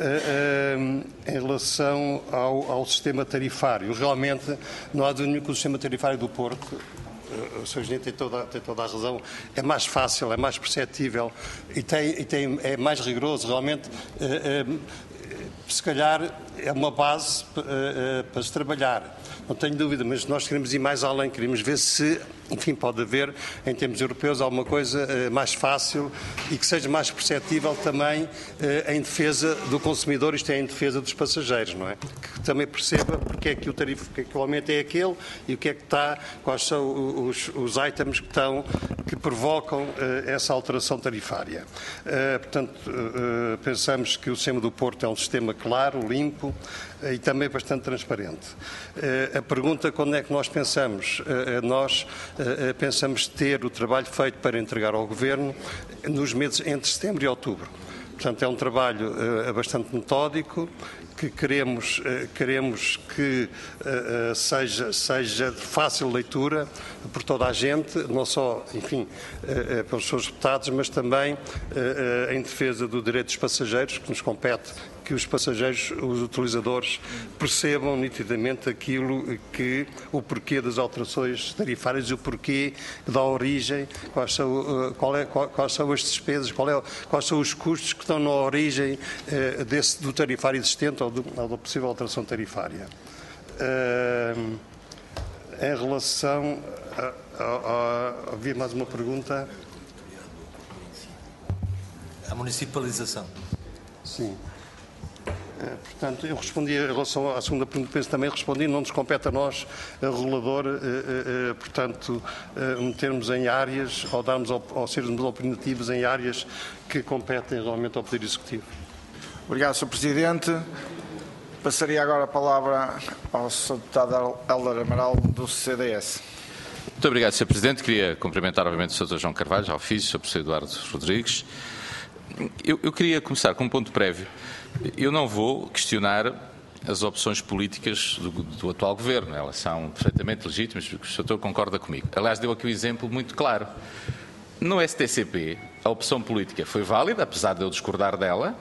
uh, em relação ao, ao sistema tarifário, realmente não há dúvida nenhuma que o sistema tarifário do Porto, uh, o senhor Engenheiro tem toda, tem toda a razão, é mais fácil, é mais perceptível e, tem, e tem, é mais rigoroso, realmente. Uh, uh, se calhar é uma base uh, uh, para se trabalhar, não tenho dúvida, mas nós queremos ir mais além, queremos ver se, enfim, pode haver, em termos europeus, alguma coisa uh, mais fácil e que seja mais perceptível também uh, em defesa do consumidor, isto é, em defesa dos passageiros, não é? Que também perceba porque é que o tarifo, porque é que o aumento é aquele e o que é que está, quais são os, os itens que estão, que provocam uh, essa alteração tarifária. Uh, portanto, uh, pensamos que o sistema do Porto é um sistema claro, limpo uh, e também bastante transparente. Uh, a pergunta, quando é que nós pensamos? Uh, nós uh, pensamos ter o trabalho feito para entregar ao Governo nos meses entre setembro e outubro. Portanto, é um trabalho uh, bastante metódico, que queremos, uh, queremos que uh, uh, seja, seja de fácil leitura por toda a gente, não só, enfim, uh, uh, pelos seus deputados, mas também uh, uh, em defesa do direito dos passageiros, que nos compete que os passageiros, os utilizadores, percebam nitidamente aquilo que, o porquê das alterações tarifárias e o porquê da origem, quais são, qual é, quais são as despesas, qual é, quais são os custos que estão na origem uh, desse, do tarifário existente ou, do, ou da possível alteração tarifária. Uh, em relação a, a, a, havia mais uma pergunta? A municipalização. Sim. Portanto, eu respondi em relação à segunda pergunta, penso também respondi, não nos compete a nós, a regulador, eh, eh, portanto, eh, metermos em áreas, ou, darmos, ou sermos opinativos em áreas que competem realmente ao Poder Executivo. Obrigado, senhor Presidente. Passaria agora a palavra ao senhor Deputado Hélder Amaral, do C D S. Muito obrigado, senhor Presidente. Queria cumprimentar, obviamente, o senhor João Carvalho, já o fiz, o senhor professor Eduardo Rodrigues. Eu, eu queria começar com um ponto prévio. Eu não vou questionar as opções políticas do, do atual Governo. Elas são perfeitamente legítimas, o senhor concorda comigo. Aliás, deu aqui um exemplo muito claro. No S T C P, a opção política foi válida, apesar de eu discordar dela,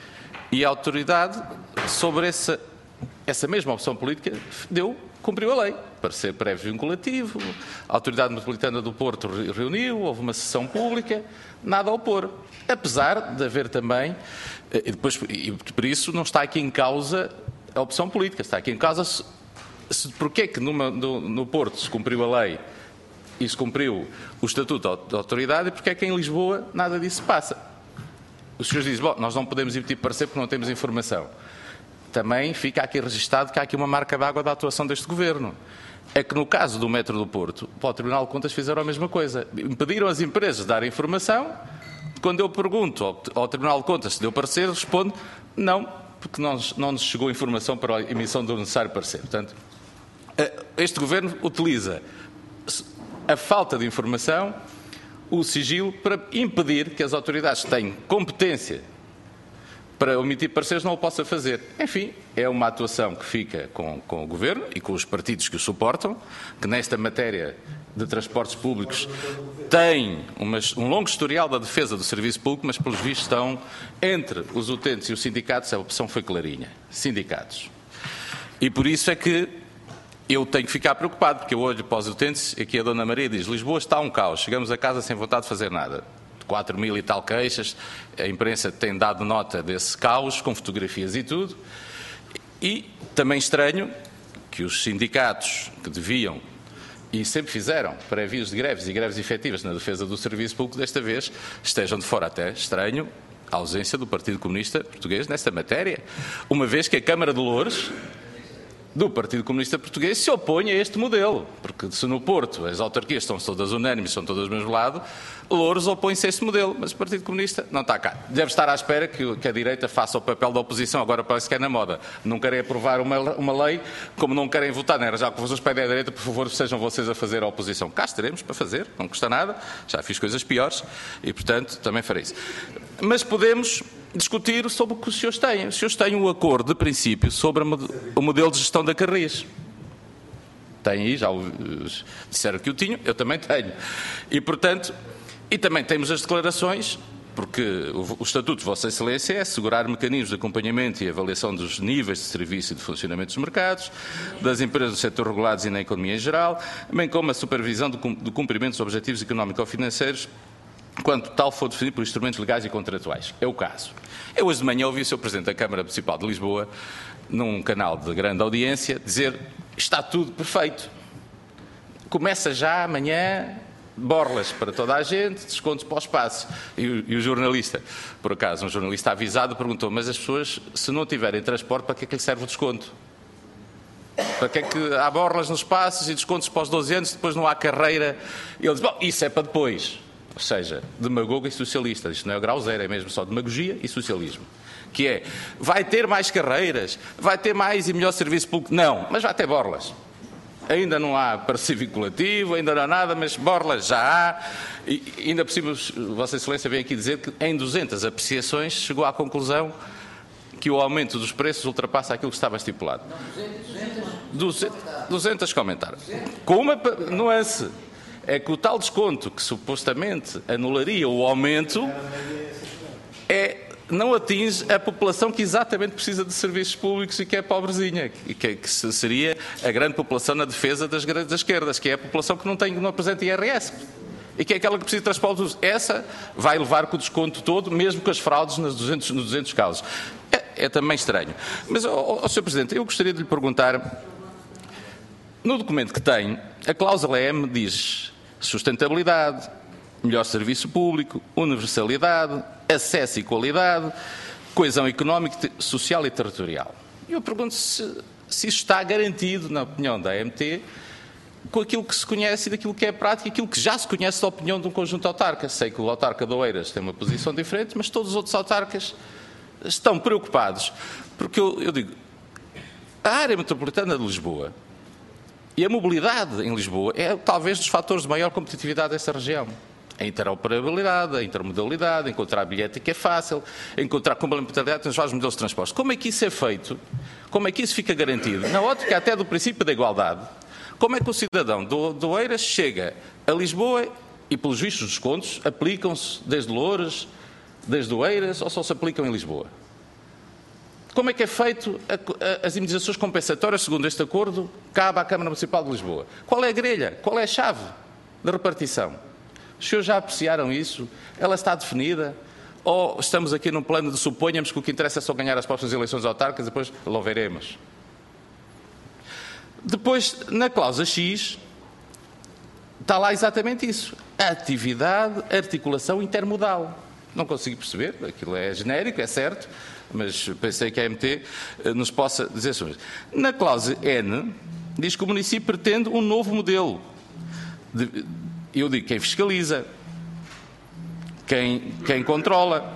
e a autoridade, sobre essa, essa mesma opção política, deu, cumpriu a lei. Parecer prévio vinculativo, a Autoridade Metropolitana do Porto reuniu, houve uma sessão pública, nada a opor. Apesar de haver também, e, depois, e por isso não está aqui em causa a opção política, está aqui em causa se, se, porque é que numa, no, no Porto se cumpriu a lei e se cumpriu o Estatuto da Autoridade e porque é que em Lisboa nada disso se passa. Os senhores dizem, bom, nós não podemos emitir parecer porque não temos informação. Também fica aqui registado que há aqui uma marca d'água da atuação deste Governo. É que no caso do Metro do Porto, para o Tribunal de Contas fizeram a mesma coisa. Impediram as empresas de dar informação. Quando eu pergunto ao, ao Tribunal de Contas se deu parecer, responde não, porque não, não nos chegou informação para a emissão do necessário parecer. Portanto, este Governo utiliza a falta de informação, o sigilo, para impedir que as autoridades que têm competência para omitir pareceres não o possa fazer. Enfim, é uma atuação que fica com, com o Governo e com os partidos que o suportam, que nesta matéria de transportes públicos têm uma, um longo historial da defesa do serviço público, mas pelos vistos estão entre os utentes e os sindicatos, a opção foi clarinha, sindicatos. E por isso é que eu tenho que ficar preocupado, porque eu olho para os utentes, aqui a Dona Maria diz, Lisboa está um caos, chegamos a casa sem vontade de fazer nada. quatro mil e tal queixas, a imprensa tem dado nota desse caos, com fotografias e tudo, e também estranho que os sindicatos que deviam e sempre fizeram prévios de greves e greves efetivas na defesa do serviço público, desta vez estejam de fora. Até estranho a ausência do Partido Comunista Português nesta matéria, uma vez que a Câmara de Loures do Partido Comunista Português se opõe a este modelo, porque se no Porto as autarquias estão todas unânimes, são todas do mesmo lado, Loures opõe-se a este modelo, mas o Partido Comunista não está cá. Deve estar à espera que, que a direita faça o papel da oposição, agora parece que é na moda. Não querem aprovar uma, uma lei, como não querem votar, nem já que vocês pedem à direita, por favor, sejam vocês a fazer a oposição. Cá estaremos para fazer, não custa nada, já fiz coisas piores e, portanto, também farei isso. Mas podemos discutir sobre o que os senhores têm. Os senhores têm um acordo de princípio sobre o modelo de gestão da Carris. Têm aí, já disseram que o tinham, eu também tenho. E, portanto, e também temos as declarações, porque o, o Estatuto de Vossa Excelência é assegurar mecanismos de acompanhamento e avaliação dos níveis de serviço e de funcionamento dos mercados, das empresas do setor regulados e na economia em geral, bem como a supervisão do, do cumprimento dos objetivos económico-financeiros, quando tal for definido por instrumentos legais e contratuais. É o caso. Eu hoje de manhã ouvi o senhor Presidente da Câmara Municipal de Lisboa, num canal de grande audiência, dizer está tudo perfeito. Começa já amanhã, borlas para toda a gente, descontos para o espaço. E o, e o jornalista, por acaso, um jornalista avisado, perguntou, mas as pessoas, se não tiverem transporte, para que é que lhe serve o desconto? Para que é que há borlas nos espaços e descontos para os doze anos, depois não há carreira? E ele diz, bom, isso é para depois. Ou seja, demagogo e socialista. Isto não é grau zero, é mesmo só demagogia e socialismo. Que é, vai ter mais carreiras, vai ter mais e melhor serviço público? Não, mas vai ter borlas. Ainda não há parecer vinculativo, ainda não há nada, mas borlas já há. E ainda por cima, Vossa Excelência vem aqui dizer que em duzentas apreciações chegou à conclusão que o aumento dos preços ultrapassa aquilo que estava estipulado. duzentas, duzentas comentários. Com uma nuance. É que o tal desconto que supostamente anularia o aumento é, não atinge a população que exatamente precisa de serviços públicos e que é pobrezinha, e que, que seria a grande população na defesa das grandes esquerdas, que é a população que não, tem, não apresenta I R S e que é aquela que precisa de transporte. Essa vai levar com o desconto todo, mesmo com as fraudes nos duzentos, nos duzentos casos. É, é também estranho. Mas, ó, ó, senhor Presidente, eu gostaria de lhe perguntar, no documento que tem, a cláusula M diz sustentabilidade, melhor serviço público, universalidade, acesso e qualidade, coesão económica, social e territorial. Eu pergunto se, se isso está garantido, na opinião da A M T, com aquilo que se conhece e daquilo que é prático e aquilo que já se conhece da opinião de um conjunto de autarcas. Sei que o autarca de Oeiras tem uma posição diferente, mas todos os outros autarcas estão preocupados, porque eu, eu digo, a área metropolitana de Lisboa e a mobilidade em Lisboa é talvez dos fatores de maior competitividade dessa região. A interoperabilidade, a intermodalidade, encontrar bilhete que é fácil, encontrar complementaridade entre os vários modelos de transporte. Como é que isso é feito? Como é que isso fica garantido? Na ótica até do princípio da igualdade, como é que o cidadão do, do Oeiras chega a Lisboa e, pelos vistos dos descontos, aplicam-se desde Loures, desde Oeiras, ou só se aplicam em Lisboa? Como é que é feito a, a, as indemnizações compensatórias, segundo este acordo, cabe à Câmara Municipal de Lisboa? Qual é a grelha? Qual é a chave da repartição? Os senhores já apreciaram isso? Ela está definida? Ou estamos aqui num plano de suponhamos que o que interessa é só ganhar as próximas eleições autárquicas e depois logo veremos? Depois, na cláusula X, está lá exatamente isso. A atividade, articulação intermodal. Não consigo perceber, aquilo é genérico, é certo, mas pensei que a A M T nos possa dizer sobre isso. Na cláusula N, diz que o município pretende um novo modelo. De, eu digo quem fiscaliza, quem, quem controla.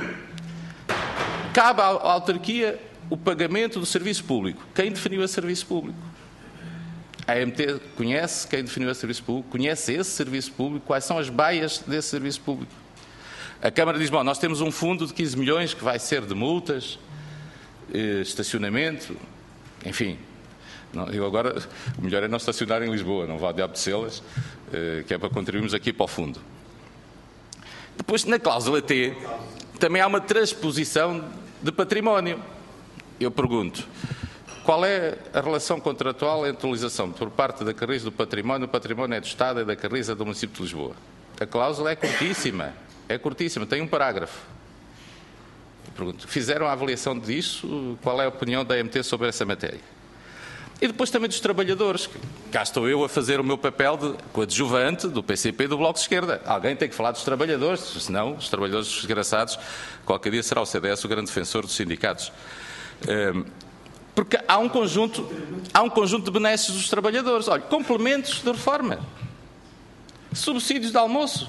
Cabe à autarquia o pagamento do serviço público. Quem definiu esse serviço público? A A M T conhece quem definiu esse serviço público? Conhece esse serviço público? Quais são as baias desse serviço público? A Câmara diz, bom, nós temos um fundo de quinze milhões que vai ser de multas, eh, estacionamento, enfim. Não, eu agora, o melhor é não estacionar em Lisboa, não vá de Abdecelas, eh, que é para contribuirmos aqui para o fundo. Depois, na cláusula T, também há uma transposição de património. Eu pergunto, qual é a relação contratual entre a utilização por parte da Carris do património? O património é do Estado e da Carris é do município de Lisboa. A cláusula é curtíssima. É curtíssima, tem um parágrafo. Eu pergunto, fizeram a avaliação disso? Qual é a opinião da A M T sobre essa matéria? E depois também dos trabalhadores. Cá estou eu a fazer o meu papel de coadjuvante do P C P e do Bloco de Esquerda. Alguém tem que falar dos trabalhadores, senão os trabalhadores desgraçados, qualquer dia será o C D S o grande defensor dos sindicatos. Porque há um conjunto, há um conjunto de benesses dos trabalhadores. Olha, complementos de reforma, subsídios de almoço.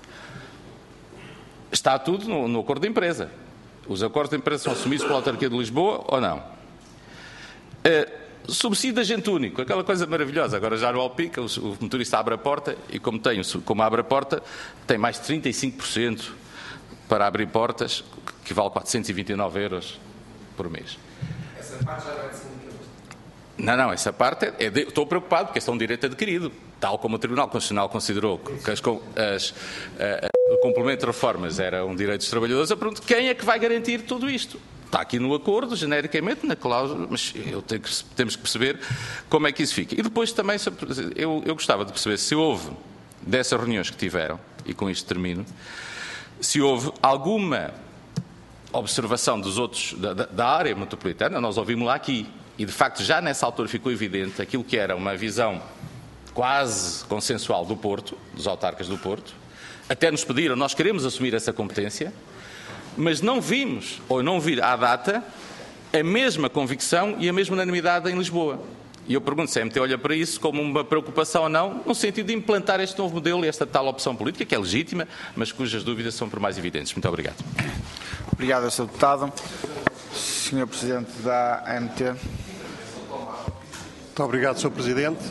Está tudo no, no acordo de empresa. Os acordos de empresa são assumidos pela autarquia de Lisboa ou não? Uh, subsídio de agente único, aquela coisa maravilhosa. Agora já no Alpica, o, o motorista abre a porta e como, tem, como abre a porta, tem mais de trinta e cinco por cento para abrir portas, que vale quatrocentos e vinte e nove euros por mês. Essa parte já não é de sindicalista? Não, não, essa parte é de, estou preocupado porque este é um direito adquirido, tal como o Tribunal Constitucional considerou que as, as, a, a, o complemento de reformas era um direito dos trabalhadores. Eu pergunto, quem é que vai garantir tudo isto? Está aqui no acordo, genericamente, na cláusula, mas eu tenho que, temos que perceber como é que isso fica. E depois também, eu, eu gostava de perceber se houve, dessas reuniões que tiveram, e com isto termino, se houve alguma observação dos outros, da, da área metropolitana. Nós ouvimos-la aqui, e de facto já nessa altura ficou evidente aquilo que era uma visão quase consensual do Porto, dos autarcas do Porto. Até nos pediram, nós queremos assumir essa competência, mas não vimos, ou não vir à data, a mesma convicção e a mesma unanimidade em Lisboa. E eu pergunto se a M T olha para isso como uma preocupação ou não, no sentido de implantar este novo modelo e esta tal opção política, que é legítima, mas cujas dúvidas são por mais evidentes. Muito obrigado. Obrigado, senhor Deputado. senhor Presidente da A M T. Muito obrigado, senhor Presidente.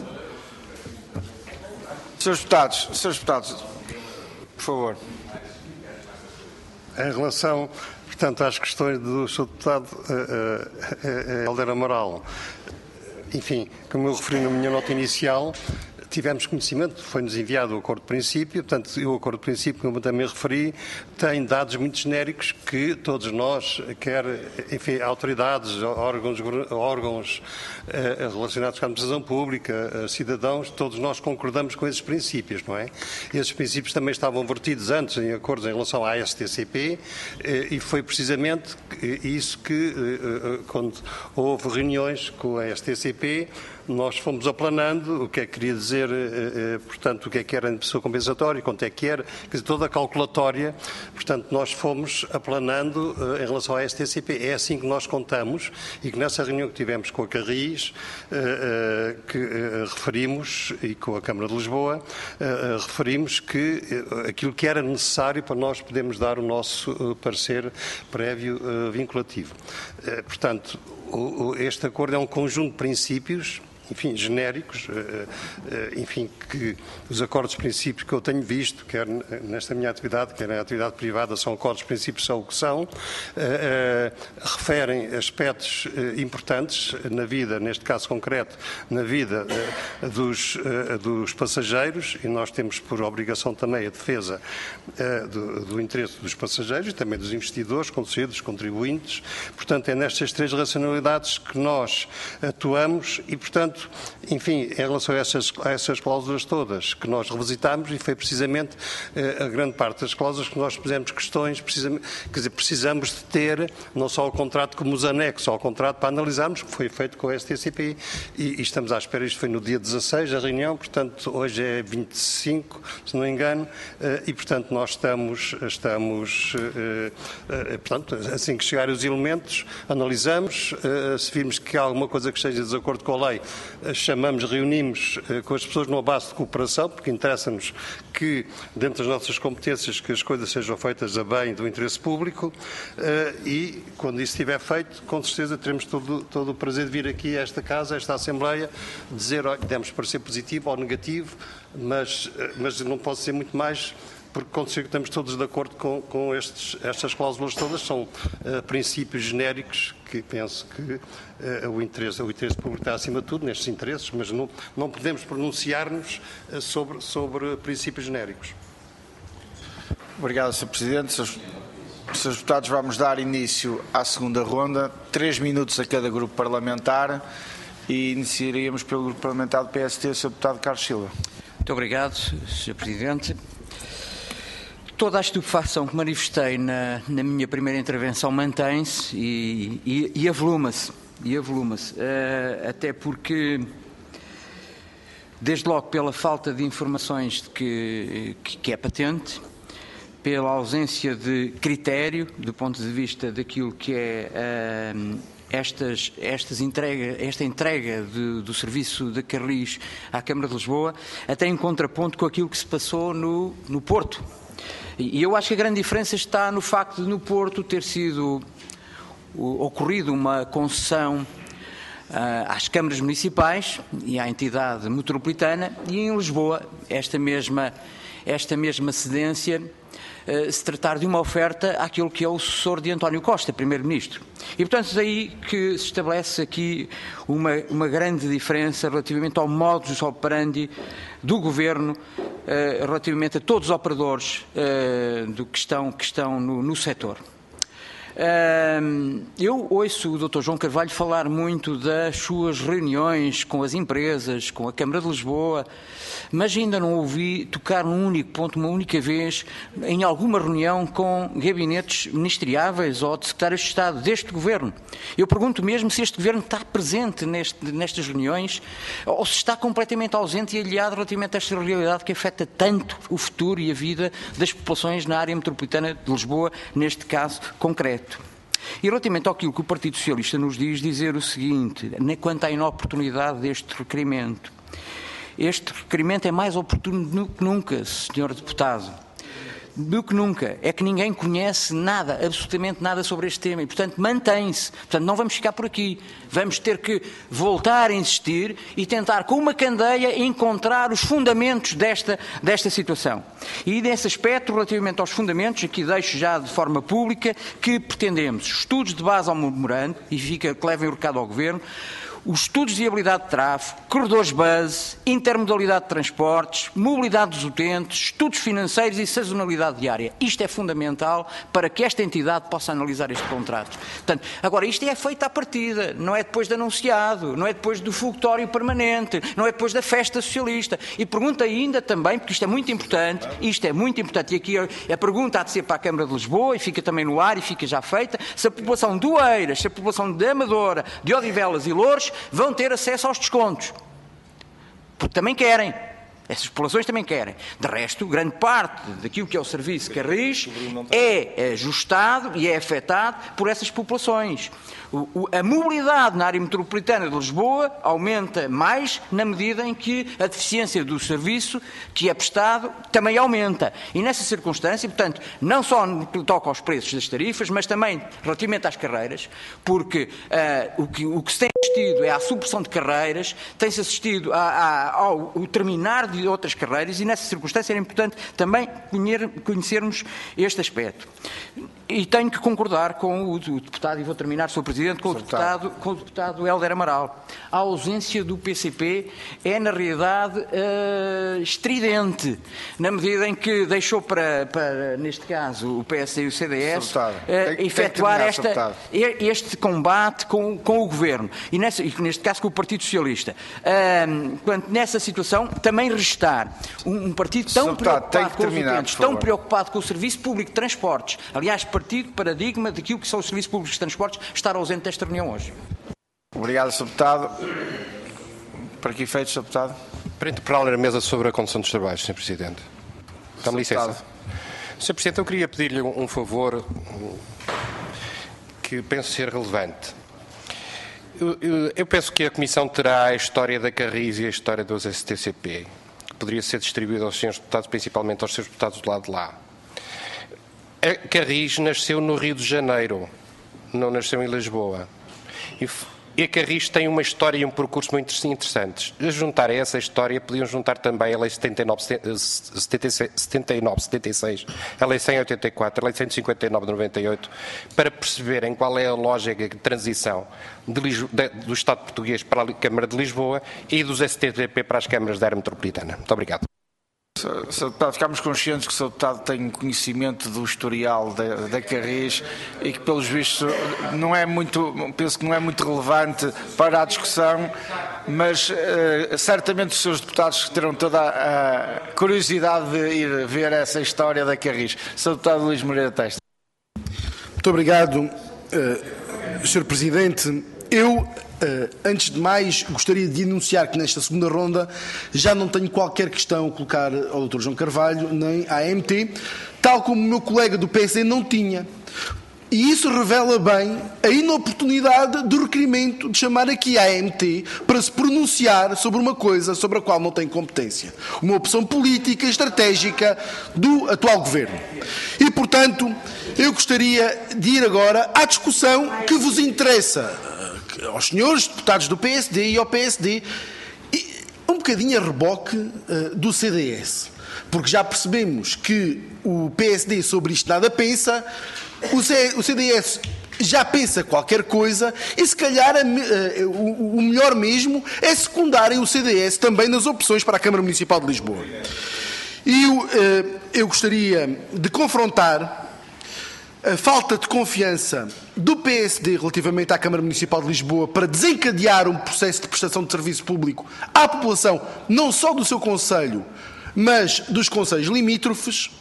senhores Deputados, senhores Deputados, por favor. Em relação, portanto, às questões do senhor Deputado uh, uh, Helder Amaral, enfim, como eu referi na minha nota inicial, tivemos conhecimento, foi-nos enviado o acordo de princípio, portanto, o acordo de princípio, como eu também referi, tem dados muito genéricos que todos nós, quer, enfim, autoridades, órgãos, órgãos eh, relacionados com a administração pública, eh, cidadãos, todos nós concordamos com esses princípios, não é? Esses princípios também estavam vertidos antes em acordos em relação à S T C P eh, e foi precisamente isso que, eh, quando houve reuniões com a S T C P, nós fomos aplanando o que é que queria dizer, eh, eh, portanto, o que é que era a pessoa compensatória, quanto é que era, quer dizer, toda a calculatória, portanto, nós fomos aplanando eh, em relação à S T C P. É assim que nós contamos e que nessa reunião que tivemos com a Carris, eh, eh, que eh, referimos, e com a Câmara de Lisboa, eh, referimos que eh, aquilo que era necessário para nós podermos dar o nosso eh, parecer prévio eh, vinculativo. Eh, portanto, o, o, este acordo é um conjunto de princípios, enfim, genéricos, enfim, que os acordos de princípios que eu tenho visto, quer nesta minha atividade, quer na atividade privada, são acordos de princípios, são o que são, referem aspectos importantes na vida, neste caso concreto, na vida dos, dos passageiros, e nós temos por obrigação também a defesa do, do interesse dos passageiros e também dos investidores, dos contribuintes. Portanto, é nestas três racionalidades que nós atuamos e, portanto, enfim, em relação a essas, a essas cláusulas todas que nós revisitámos, e foi precisamente eh, a grande parte das cláusulas que nós pusemos questões, precisamente, quer dizer, precisamos de ter não só o contrato como os anexos ao contrato para analisarmos, que foi feito com a S T C P e, e estamos à espera, isto foi no dia dezasseis a reunião, portanto hoje é vinte e cinco, se não me engano, eh, e portanto nós estamos, estamos eh, eh, portanto, assim que chegarem os elementos, analisamos, eh, se virmos que há alguma coisa que esteja de desacordo com a lei, chamamos, reunimos com as pessoas numa base de cooperação, porque interessa-nos que, dentro das nossas competências, que as coisas sejam feitas a bem do interesse público e, quando isso estiver feito, com certeza teremos todo, todo o prazer de vir aqui a esta casa, a esta Assembleia, dizer, olha, demos parecer positivo ou negativo, mas, mas não pode ser muito mais, porque consigo que estamos todos de acordo com, com estes, estas cláusulas todas, são uh, princípios genéricos que penso que uh, o, interesse, o interesse público está acima de tudo nestes interesses, mas não, não podemos pronunciar-nos uh, sobre, sobre princípios genéricos. Obrigado, senhor Presidente. senhores Deputados, vamos dar início à segunda ronda, três minutos a cada grupo parlamentar e iniciaríamos pelo grupo parlamentar do P S T, senhor Deputado Carlos Silva. Muito obrigado, senhor Presidente. Toda a estupefação que manifestei na, na minha primeira intervenção mantém-se e, e, e avoluma-se. e avoluma-se, uh, até porque, desde logo pela falta de informações de que, que, que é patente, pela ausência de critério do ponto de vista daquilo que é uh, estas, estas entrega, esta entrega de, do serviço de Carris à Câmara de Lisboa, até em contraponto com aquilo que se passou no, no Porto. E eu acho que a grande diferença está no facto de no Porto ter sido ocorrido uma concessão uh, às câmaras municipais e à entidade metropolitana, e em Lisboa esta mesma, esta mesma cedência uh, se tratar de uma oferta àquilo que é o sucessor de António Costa, Primeiro-Ministro. E portanto é aí que se estabelece aqui uma, uma grande diferença relativamente ao modus operandi do Governo, uh, relativamente a todos os operadores uh, do que estão, que estão no, no setor. Eu ouço o doutor João Carvalho falar muito das suas reuniões com as empresas, com a Câmara de Lisboa, mas ainda não ouvi tocar num único ponto, uma única vez, em alguma reunião com gabinetes ministeriáveis ou de secretários de Estado deste Governo. Eu pergunto mesmo se este Governo está presente neste, nestas reuniões ou se está completamente ausente e aliado relativamente a esta realidade que afeta tanto o futuro e a vida das populações na área metropolitana de Lisboa, neste caso concreto. E relativamente àquilo que o Partido Socialista nos diz, dizer o seguinte, quanto à inoportunidade deste requerimento. Este requerimento é mais oportuno do que nunca, senhor Deputado. Do que nunca. É que ninguém conhece nada, absolutamente nada sobre este tema e, portanto, mantém-se. Portanto, não vamos ficar por aqui. Vamos ter que voltar a insistir e tentar, com uma candeia, encontrar os fundamentos desta, desta situação. E, nesse aspecto, relativamente aos fundamentos, aqui deixo já de forma pública que pretendemos estudos de base ao memorando, e fica que levem o recado ao Governo, os estudos de viabilidade de tráfego, corredores base, intermodalidade de transportes, mobilidade dos utentes, estudos financeiros e sazonalidade diária. Isto é fundamental para que esta entidade possa analisar este contrato. Portanto, agora, isto é feito à partida, não é depois de anunciado, não é depois do fogotório permanente, não é depois da festa socialista. E pergunta ainda também, porque isto é muito importante, isto é muito importante, e aqui a pergunta há de ser para a Câmara de Lisboa, e fica também no ar, e fica já feita, se a população de Oeiras, se a população de Amadora, de Odivelas e Loures vão ter acesso aos descontos, porque também querem, essas populações também querem. De resto, grande parte daquilo que é o serviço Carris é ajustado e é afetado por essas populações. O, o, a mobilidade na área metropolitana de Lisboa aumenta mais na medida em que a deficiência do serviço que é prestado também aumenta. E nessa circunstância, portanto, não só no que toca aos preços das tarifas, mas também relativamente às carreiras, porque uh, o, que, o que se tem assistido é à supressão de carreiras, tem-se assistido a, a, ao, ao terminar de outras carreiras, e nessa circunstância era importante também conhecermos este aspecto. E tenho que concordar com o, o deputado, e vou terminar, senhor Presidente, com o, deputado, com o deputado Hélder Amaral. A ausência do P C P é, na realidade, uh, estridente, na medida em que deixou para, para neste caso, o P S e o C D S, uh, tem, efetuar tem esta, este combate com, com o Governo, e, nessa, e neste caso com o Partido Socialista. Uh, quando, nessa situação, também restar um, um partido tão preocupado com os utentes, tão preocupado com o Serviço Público de Transportes, aliás, partido paradigma daquilo que são os serviços públicos de transportes, estar ausente desta reunião hoje. Obrigado, senhor Deputado. Para que efeitos, senhor Deputado? Para interpelar a mesa sobre a condução dos trabalhos, senhor Presidente. Dá-me licença. senhor Presidente, eu queria pedir-lhe um favor que penso ser relevante. Eu, eu, eu penso que a Comissão terá a história da Carris e a história dos S T C P, que poderia ser distribuída aos senhores deputados, principalmente aos seus deputados do lado de lá. A Carris nasceu no Rio de Janeiro, não nasceu em Lisboa. E a Carris tem uma história e um percurso muito interessantes. A juntar a essa história, podiam juntar também a Lei setenta e nove setenta e seis, a Lei cem oitenta e quatro, a Lei cento e cinquenta e nove de noventa e oito, para perceberem qual é a lógica de transição de Lisboa, de, do Estado português para a Câmara de Lisboa e dos S T C P para as câmaras da área metropolitana. Muito obrigado. senhor Deputado, ficamos conscientes que o senhor Deputado tem conhecimento do historial da, da Carris e que, pelos vistos, não é muito, penso que não é muito relevante para a discussão, mas uh, certamente os seus deputados terão toda a, a curiosidade de ir ver essa história da Carris. senhor Deputado Luís Moreira Testa. Muito obrigado, uh, senhor Presidente. eu, antes de mais, gostaria de enunciar que nesta segunda ronda já não tenho qualquer questão a colocar ao doutor João Carvalho, nem à A M T, tal como o meu colega do P S D não tinha. E isso revela bem a inoportunidade do requerimento de chamar aqui a A M T para se pronunciar sobre uma coisa sobre a qual não tem competência. Uma opção política estratégica do atual governo. E, portanto, eu gostaria de ir agora à discussão que vos interessa aos senhores deputados do P S D e ao P S D, e um bocadinho a reboque uh, do C D S. Porque já percebemos que o P S D sobre isto nada pensa, o, C, o C D S já pensa qualquer coisa e se calhar a, uh, o, o melhor mesmo é secundarem o C D S também nas opções para a Câmara Municipal de Lisboa. E eu, uh, eu gostaria de confrontar a falta de confiança do P S D relativamente à Câmara Municipal de Lisboa para desencadear um processo de prestação de serviço público à população, não só do seu concelho, mas dos concelhos limítrofes,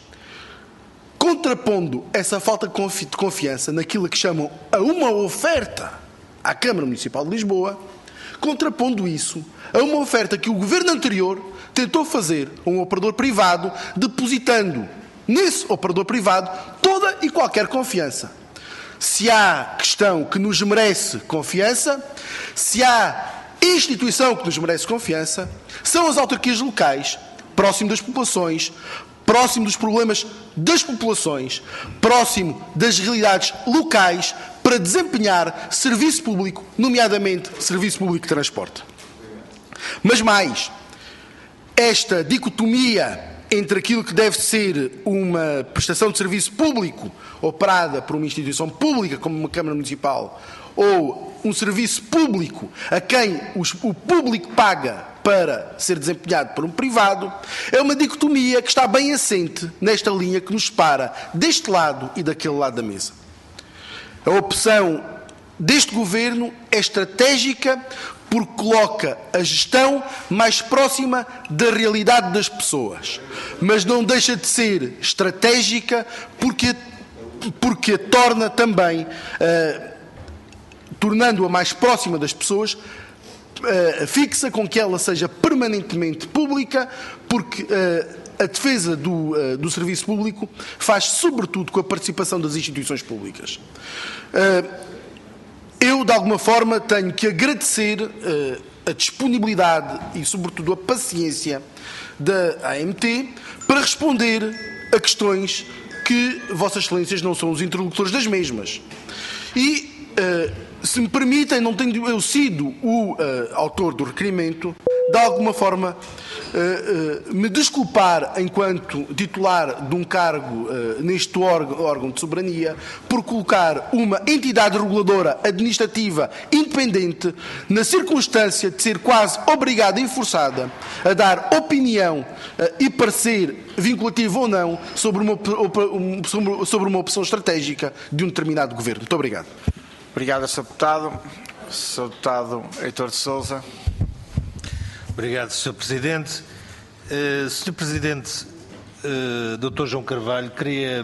contrapondo essa falta de confiança naquilo que chamam a uma oferta à Câmara Municipal de Lisboa, contrapondo isso a uma oferta que o governo anterior tentou fazer a um operador privado, depositando nesse operador privado toda e qualquer confiança. Se há questão que nos merece confiança, se há instituição que nos merece confiança, são as autarquias locais, próximo das populações, próximo dos problemas das populações, próximo das realidades locais, para desempenhar serviço público, nomeadamente serviço público de transporte. Mas mais, esta dicotomia entre aquilo que deve ser uma prestação de serviço público operada por uma instituição pública, como uma Câmara Municipal, ou um serviço público a quem os, o público paga para ser desempenhado por um privado, é uma dicotomia que está bem assente nesta linha que nos separa deste lado e daquele lado da mesa. A opção deste governo é estratégica porque coloca a gestão mais próxima da realidade das pessoas, mas não deixa de ser estratégica porque, porque a torna também, uh, tornando-a mais próxima das pessoas, uh, fixa com que ela seja permanentemente pública, porque uh, a defesa do, uh, do serviço público faz sobretudo com a participação das instituições públicas. Uh, Eu, de alguma forma, tenho que agradecer uh, a disponibilidade e, sobretudo, a paciência da A M T para responder a questões que Vossas Excelências não são os interlocutores das mesmas. E, uh, se me permitem, não tenho eu sido o uh, autor do requerimento, de alguma forma, uh, uh, me desculpar enquanto titular de um cargo uh, neste órgão, órgão de soberania por colocar uma entidade reguladora administrativa independente na circunstância de ser quase obrigada e forçada a dar opinião uh, e parecer vinculativo ou não sobre uma, sobre uma opção estratégica de um determinado governo. Muito obrigado. Obrigado, senhor Deputado. senhor Deputado Heitor de Sousa. Obrigado, senhor Presidente. Uh, senhor Presidente, uh, doutor João Carvalho, queria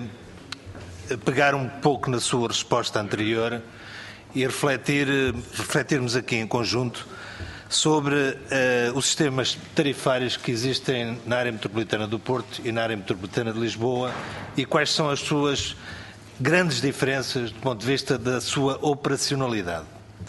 pegar um pouco na sua resposta anterior e refletir, refletirmos aqui em conjunto sobre uh, os sistemas tarifários que existem na área metropolitana do Porto e na área metropolitana de Lisboa e quais são as suas grandes diferenças do ponto de vista da sua operacionalidade.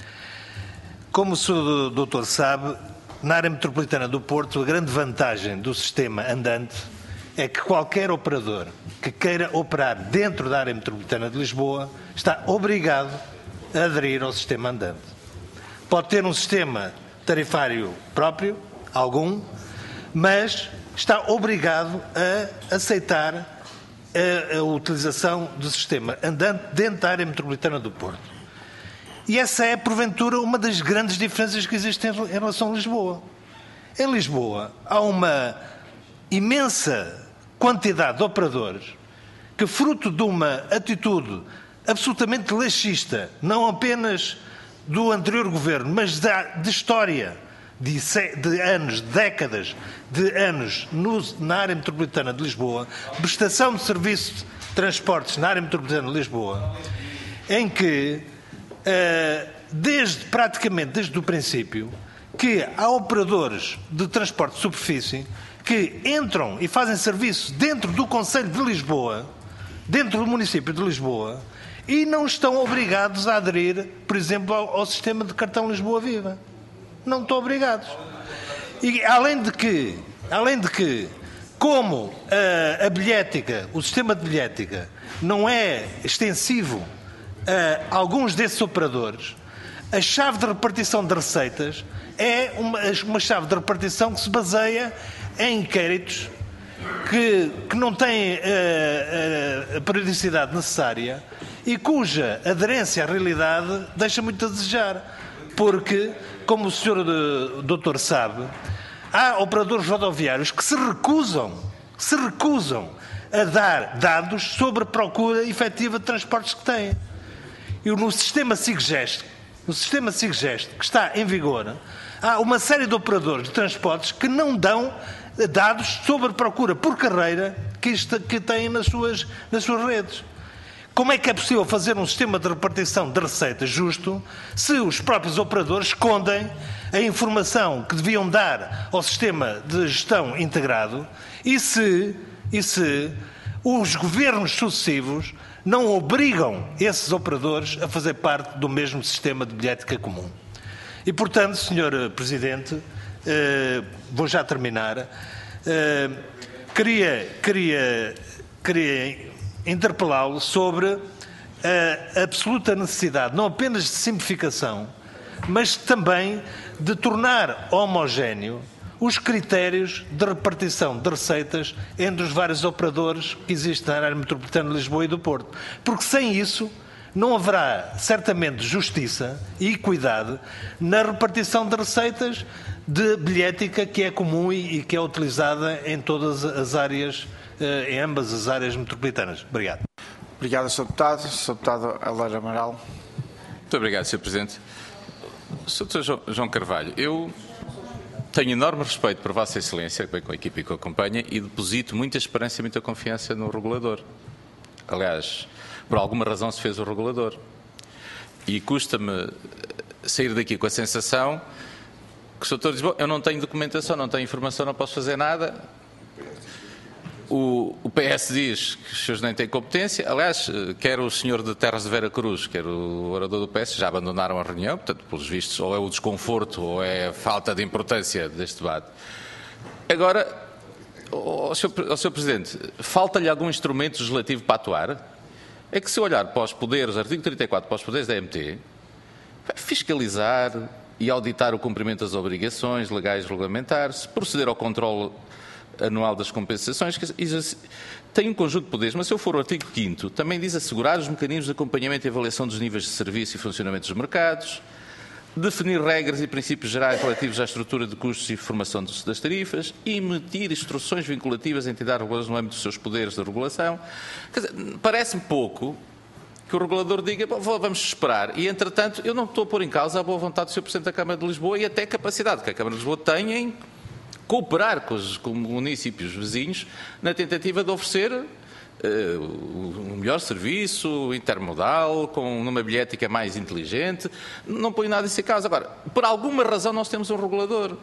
Como o senhor doutor sabe, na área metropolitana do Porto, a grande vantagem do sistema andante é que qualquer operador que queira operar dentro da área metropolitana de Lisboa está obrigado a aderir ao sistema andante. Pode ter um sistema tarifário próprio, algum, mas está obrigado a aceitar a, a utilização do sistema andante dentro da área metropolitana do Porto. E essa é, porventura, uma das grandes diferenças que existem em relação a Lisboa. Em Lisboa há uma imensa quantidade de operadores que, fruto de uma atitude absolutamente laxista, não apenas do anterior governo, mas de, de história, de, de anos, de décadas, de anos no, na área metropolitana de Lisboa, prestação de serviços de transportes na área metropolitana de Lisboa, em que Uh, desde, praticamente desde o princípio, que há operadores de transporte de superfície que entram e fazem serviço dentro do Concelho de Lisboa, dentro do município de Lisboa, e não estão obrigados a aderir, por exemplo, ao, ao sistema de cartão Lisboa Viva. Não estão obrigados. E além de que, além de que como a, a bilhética, o sistema de bilhética, não é extensivo a alguns desses operadores, a chave de repartição de receitas é uma, uma chave de repartição que se baseia em inquéritos que, que não têm a, a, a periodicidade necessária e cuja aderência à realidade deixa muito a desejar. Porque, como o senhor doutor sabe, há operadores rodoviários que se recusam, se recusam a dar dados sobre a procura efetiva de transportes que têm. E no sistema SIGGEST, no sistema SIGGEST que está em vigor, há uma série de operadores de transportes que não dão dados sobre a procura por carreira que, isto, que têm nas suas, nas suas redes. Como é que é possível fazer um sistema de repartição de receitas justo se os próprios operadores escondem a informação que deviam dar ao sistema de gestão integrado e se, e se os governos sucessivos não obrigam esses operadores a fazer parte do mesmo sistema de bilhética comum? E, portanto, senhor Presidente, eh, vou já terminar, eh, queria, queria, queria interpelá-lo sobre a absoluta necessidade, não apenas de simplificação, mas também de tornar homogéneo os critérios de repartição de receitas entre os vários operadores que existem na área metropolitana de Lisboa e do Porto. Porque sem isso não haverá certamente justiça e equidade na repartição de receitas de bilhética que é comum e que é utilizada em todas as áreas, em ambas as áreas metropolitanas. Obrigado. Obrigado, senhor Deputado. senhor Deputado Helder Amaral. Muito obrigado, senhor Presidente. senhor doutor João Carvalho, eu tenho enorme respeito por Vossa Excelência, bem com a equipe que o acompanha, e deposito muita esperança e muita confiança no regulador. Aliás, por alguma razão se fez o regulador. E custa-me sair daqui com a sensação que o senhor doutor diz, bom, eu não tenho documentação, não tenho informação, não posso fazer nada. O, o P S diz que os senhores nem têm competência. Aliás, quer o senhor de Terras de Vera Cruz, quer o orador do P S, já abandonaram a reunião, portanto, pelos vistos, ou é o desconforto ou é a falta de importância deste debate. Agora, ao senhor, ao senhor Presidente, falta-lhe algum instrumento legislativo para atuar? É que se olhar para os poderes, artigo trinta e quatro, para os poderes da M T, fiscalizar e auditar o cumprimento das obrigações legais regulamentares, proceder ao controle anual das compensações, tem um conjunto de poderes, mas se eu for o artigo quinto, também diz assegurar os mecanismos de acompanhamento e avaliação dos níveis de serviço e funcionamento dos mercados, definir regras e princípios gerais relativos à estrutura de custos e formação das tarifas, emitir instruções vinculativas a entidades reguladoras no âmbito dos seus poderes de regulação. Quer dizer, parece-me pouco que o regulador diga, bom, vamos esperar, e entretanto eu não estou a pôr em causa a boa vontade do senhor Presidente da Câmara de Lisboa e até a capacidade que a Câmara de Lisboa tem em cooperar com os com municípios vizinhos na tentativa de oferecer uh, um melhor serviço, intermodal, com uma bilhética mais inteligente. Não põe nada disso em causa. Agora, por alguma razão nós temos um regulador.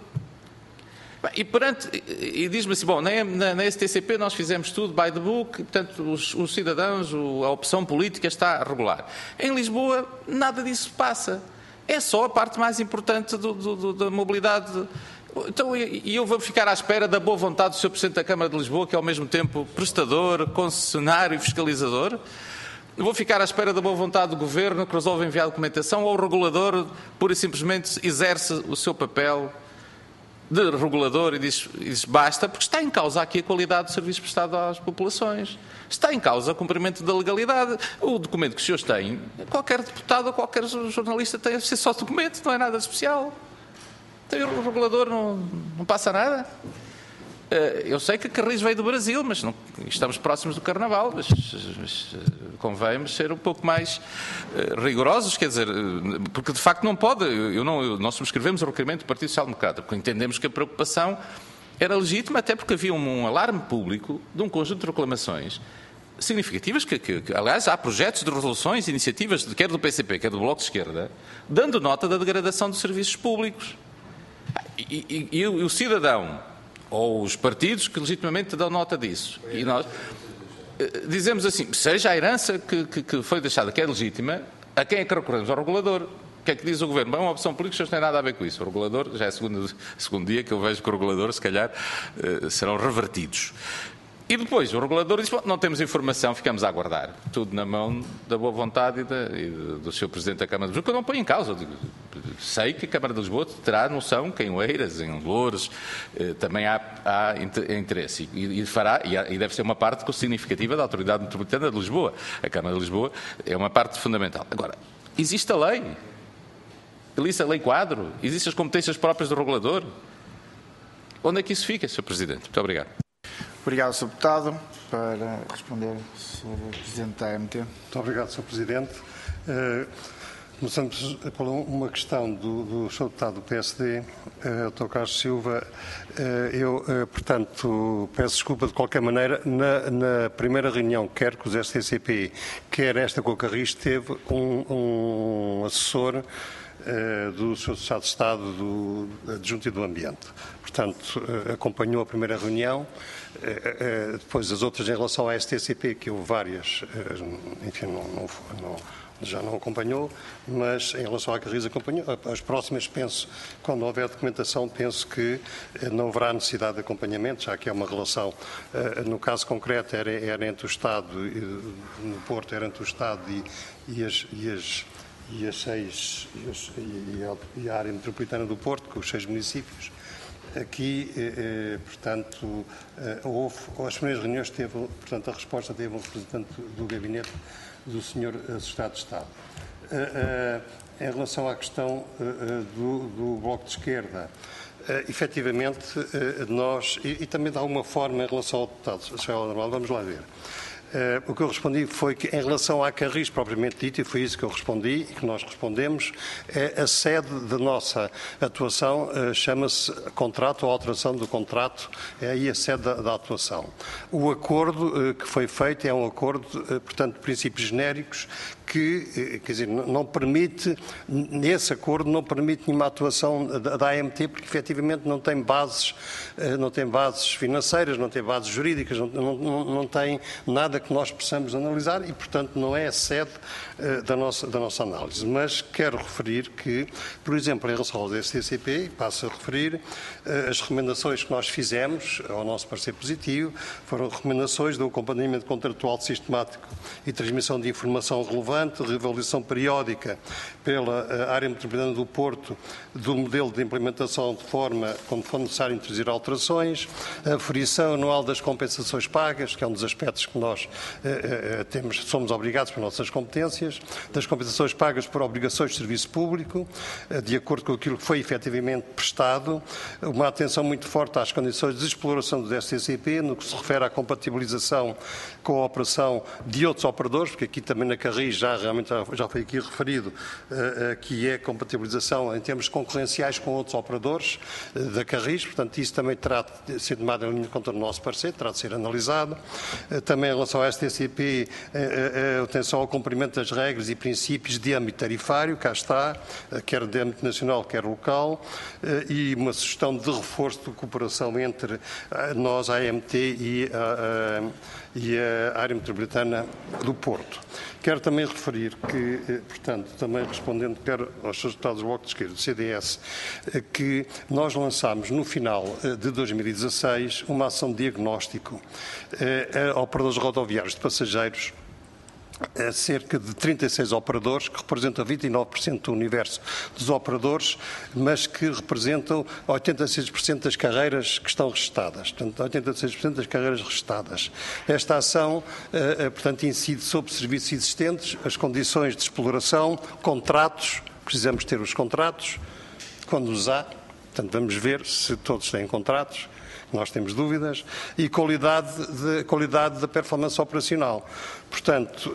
E, perante, e diz-me assim, bom, na, na, na S T C P nós fizemos tudo by the book, e, portanto, os, os cidadãos, a opção política está a regular. Em Lisboa, nada disso passa. É só a parte mais importante do, do, do, da mobilidade. Então, e eu vou ficar à espera da boa vontade do senhor Presidente da Câmara de Lisboa, que é ao mesmo tempo prestador, concessionário e fiscalizador? Vou ficar à espera da boa vontade do Governo, que resolve enviar documentação, ou o regulador, pura e simplesmente, exerce o seu papel de regulador e diz, diz basta, porque está em causa aqui a qualidade do serviço prestado às populações. Está em causa o cumprimento da legalidade. O documento que os senhores têm, qualquer deputado ou qualquer jornalista tem a ser só documento, não é nada especial. Então, o regulador não, não passa nada. Eu sei que a Carris veio do Brasil, mas não, estamos próximos do Carnaval, mas, mas convém ser um pouco mais uh, rigorosos, quer dizer, porque de facto não pode, eu não, eu, nós subscrevemos o requerimento do Partido Social Democrata, porque entendemos que a preocupação era legítima, até porque havia um, um alarme público de um conjunto de reclamações significativas, que, que, que aliás há projetos de resoluções, iniciativas, quer do P C P, quer do Bloco de Esquerda, dando nota da degradação dos serviços públicos. E, e, e o cidadão, ou os partidos que legitimamente dão nota disso. E nós dizemos assim, seja a herança que, que, que foi deixada, que é legítima, a quem é que recorremos? Ao regulador. O que é que diz o Governo? Bem, uma opção política não tem nada a ver com isso. O regulador, já é o segundo, segundo dia que eu vejo que o regulador, se calhar, serão revertidos. E depois o regulador diz, bom, não temos informação, ficamos a aguardar. Tudo na mão da boa vontade e, da, e do seu Presidente da Câmara de Lisboa, que eu não ponho em causa. Digo, sei que a Câmara de Lisboa terá noção que em Oeiras, em Louros, eh, também há, há interesse. E, e, fará, e, há, e deve ser uma parte significativa da Autoridade Metropolitana de Lisboa. A Câmara de Lisboa é uma parte fundamental. Agora, existe a lei. Existe a lei quadro. Existem as competências próprias do regulador. Onde é que isso fica, senhor Presidente? Muito obrigado. Obrigado, senhor Deputado. Para responder, senhor Presidente da A M T. Muito obrigado, senhor Presidente. Uh, começamos por uma questão do, do senhor Deputado do P S D, uh, doutor Carlos Silva. Uh, eu, uh, portanto, peço desculpa de qualquer maneira. Na, na primeira reunião, quer com os S T C P, quer esta com a Carris, teve um, um assessor uh, do senhor Secretário de Estado do Adjunto e do Ambiente. Portanto, uh, acompanhou a primeira reunião. Uh, uh, depois as outras em relação à S T C P, que houve várias, uh, enfim, não, não, não, já não acompanhou, mas em relação à Carris acompanhou. As próximas, penso, quando houver documentação, penso que uh, não haverá necessidade de acompanhamento, já que é uma relação, uh, no caso concreto, era, era entre o Estado, e, no Porto, era entre o Estado e, e, as, e, as, e as seis, e, as, e, a, e a área metropolitana do Porto, com os seis municípios. Aqui, eh, portanto, eh, houve, as primeiras reuniões teve, portanto, a resposta teve um representante do gabinete do senhor Secretário de Estado. Eh, eh, em relação à questão eh, do, do Bloco de Esquerda, eh, efetivamente, eh, nós, e, e também de alguma forma em relação ao deputado Social Normal, vamos lá ver. Uh, o que eu respondi foi que, em relação à Carris propriamente dita, e foi isso que eu respondi e que nós respondemos, é a sede da nossa atuação, uh, chama-se contrato ou alteração do contrato, é aí a sede da, da atuação. O acordo uh, que foi feito é um acordo, uh, portanto, de princípios genéricos, que, quer dizer, não permite, nesse acordo não permite nenhuma atuação da, da A M T, porque efetivamente não tem bases, não tem bases financeiras, não tem bases jurídicas, não, não, não tem nada que nós possamos analisar e, portanto, não é a sede da nossa, da nossa análise. Mas quero referir que, por exemplo, em relação ao S T C P, passo a referir, as recomendações que nós fizemos, ao nosso parecer positivo, foram recomendações do acompanhamento contratual sistemático e transmissão de informação relevante, reavaliação periódica pela área metropolitana do Porto do modelo de implementação de forma, quando for necessário, introduzir alterações, a aferição anual das compensações pagas, que é um dos aspectos que nós eh, eh, temos, somos obrigados por nossas competências, das compensações pagas por obrigações de serviço público, eh, de acordo com aquilo que foi efetivamente prestado, uma atenção muito forte às condições de exploração do S T C P, no que se refere à compatibilização com a operação de outros operadores, porque aqui também na Carris já realmente já foi aqui referido, uh, uh, que é a compatibilização em termos concorrenciais com outros operadores uh, da Carris, portanto isso também terá de ser tomado em linha de conta do nosso parecer, terá de ser analisado. Uh, também em relação ao S T C P, uh, uh, atenção ao cumprimento das regras e princípios de âmbito tarifário, cá está, uh, quer de âmbito nacional, quer local, uh, e uma sugestão de reforço de cooperação entre uh, nós, a A M T e a, uh, e a área metropolitana do Porto. Quero também referir que, portanto, também respondendo quer aos seus deputados do Bloco de Esquerda, do C D S, que nós lançámos no final de dois mil e dezasseis uma ação de diagnóstico a operadores rodoviários de passageiros, a cerca de trinta e seis operadores, que representam vinte e nove por cento do universo dos operadores, mas que representam oitenta e seis por cento das carreiras que estão registadas. Portanto, oitenta e seis por cento das carreiras registadas. Esta ação, portanto, incide sobre serviços existentes, as condições de exploração, contratos, precisamos ter os contratos, quando os há, portanto, vamos ver se todos têm contratos, nós temos dúvidas, e qualidade, de, qualidade da performance operacional. Portanto,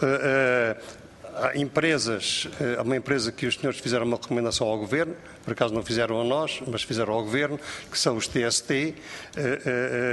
há empresas, há uma empresa que os senhores fizeram uma recomendação ao Governo, por acaso não fizeram a nós, mas fizeram ao Governo, que são os T S T,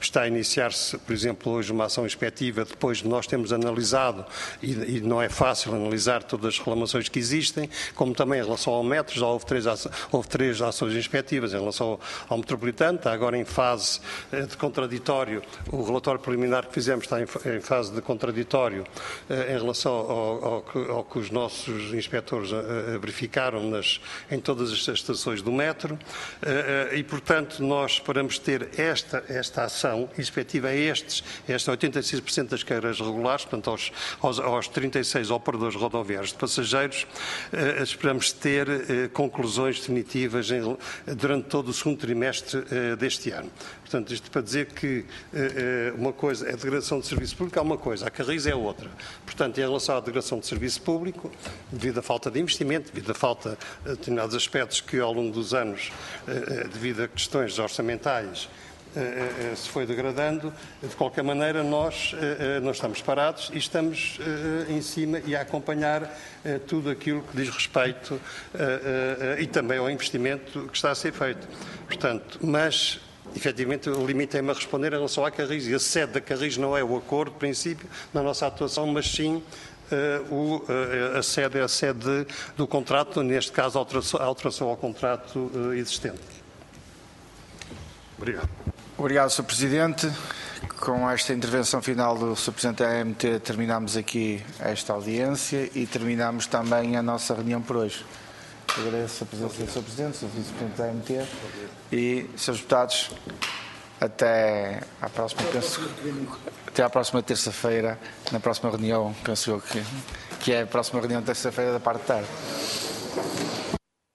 está a iniciar-se, por exemplo, hoje uma ação inspectiva, depois de nós termos analisado, e, e não é fácil analisar todas as reclamações que existem, como também em relação ao metro, já houve três, houve três ações inspectivas em relação ao, ao metropolitano, está agora em fase de contraditório, o relatório preliminar que fizemos está em, em fase de contraditório em relação ao, ao, que, ao que os nossos inspectores verificaram nas, em todas as estações do metro, e, portanto, nós esperamos ter esta, esta ação inspectiva a estes, esta oitenta e seis por cento das carreiras regulares, portanto, aos, aos, aos trinta e seis operadores rodoviários de passageiros, esperamos ter conclusões definitivas em, durante todo o segundo trimestre deste ano. Portanto, isto para dizer que uma coisa é a degradação de serviço público, é uma coisa, a Carris é outra. Portanto, em relação à degradação de serviço público, devido à falta de investimento, devido à falta de determinados aspectos que ao longo dos anos, devido a questões orçamentais, se foi degradando, de qualquer maneira nós não estamos parados e estamos em cima e a acompanhar tudo aquilo que diz respeito e também ao investimento que está a ser feito. Portanto, mas efetivamente, eu limitei-me a responder em relação à Carris. E a sede da Carris não é o acordo, de princípio, na nossa atuação, mas sim uh, o, uh, a sede é a sede do contrato, neste caso, a alteração, a alteração ao contrato uh, existente. Obrigado. Obrigado, senhor Presidente. Com esta intervenção final do senhor Presidente da A M T, terminamos aqui esta audiência e terminamos também a nossa reunião por hoje. Agradeço a presença do senhor Presidente, do senhor Vice-Presidente da A M T e, senhores deputados, até à próxima, penso, até à próxima terça-feira, na próxima reunião, penso eu que, que é a próxima reunião de terça-feira da parte de tarde.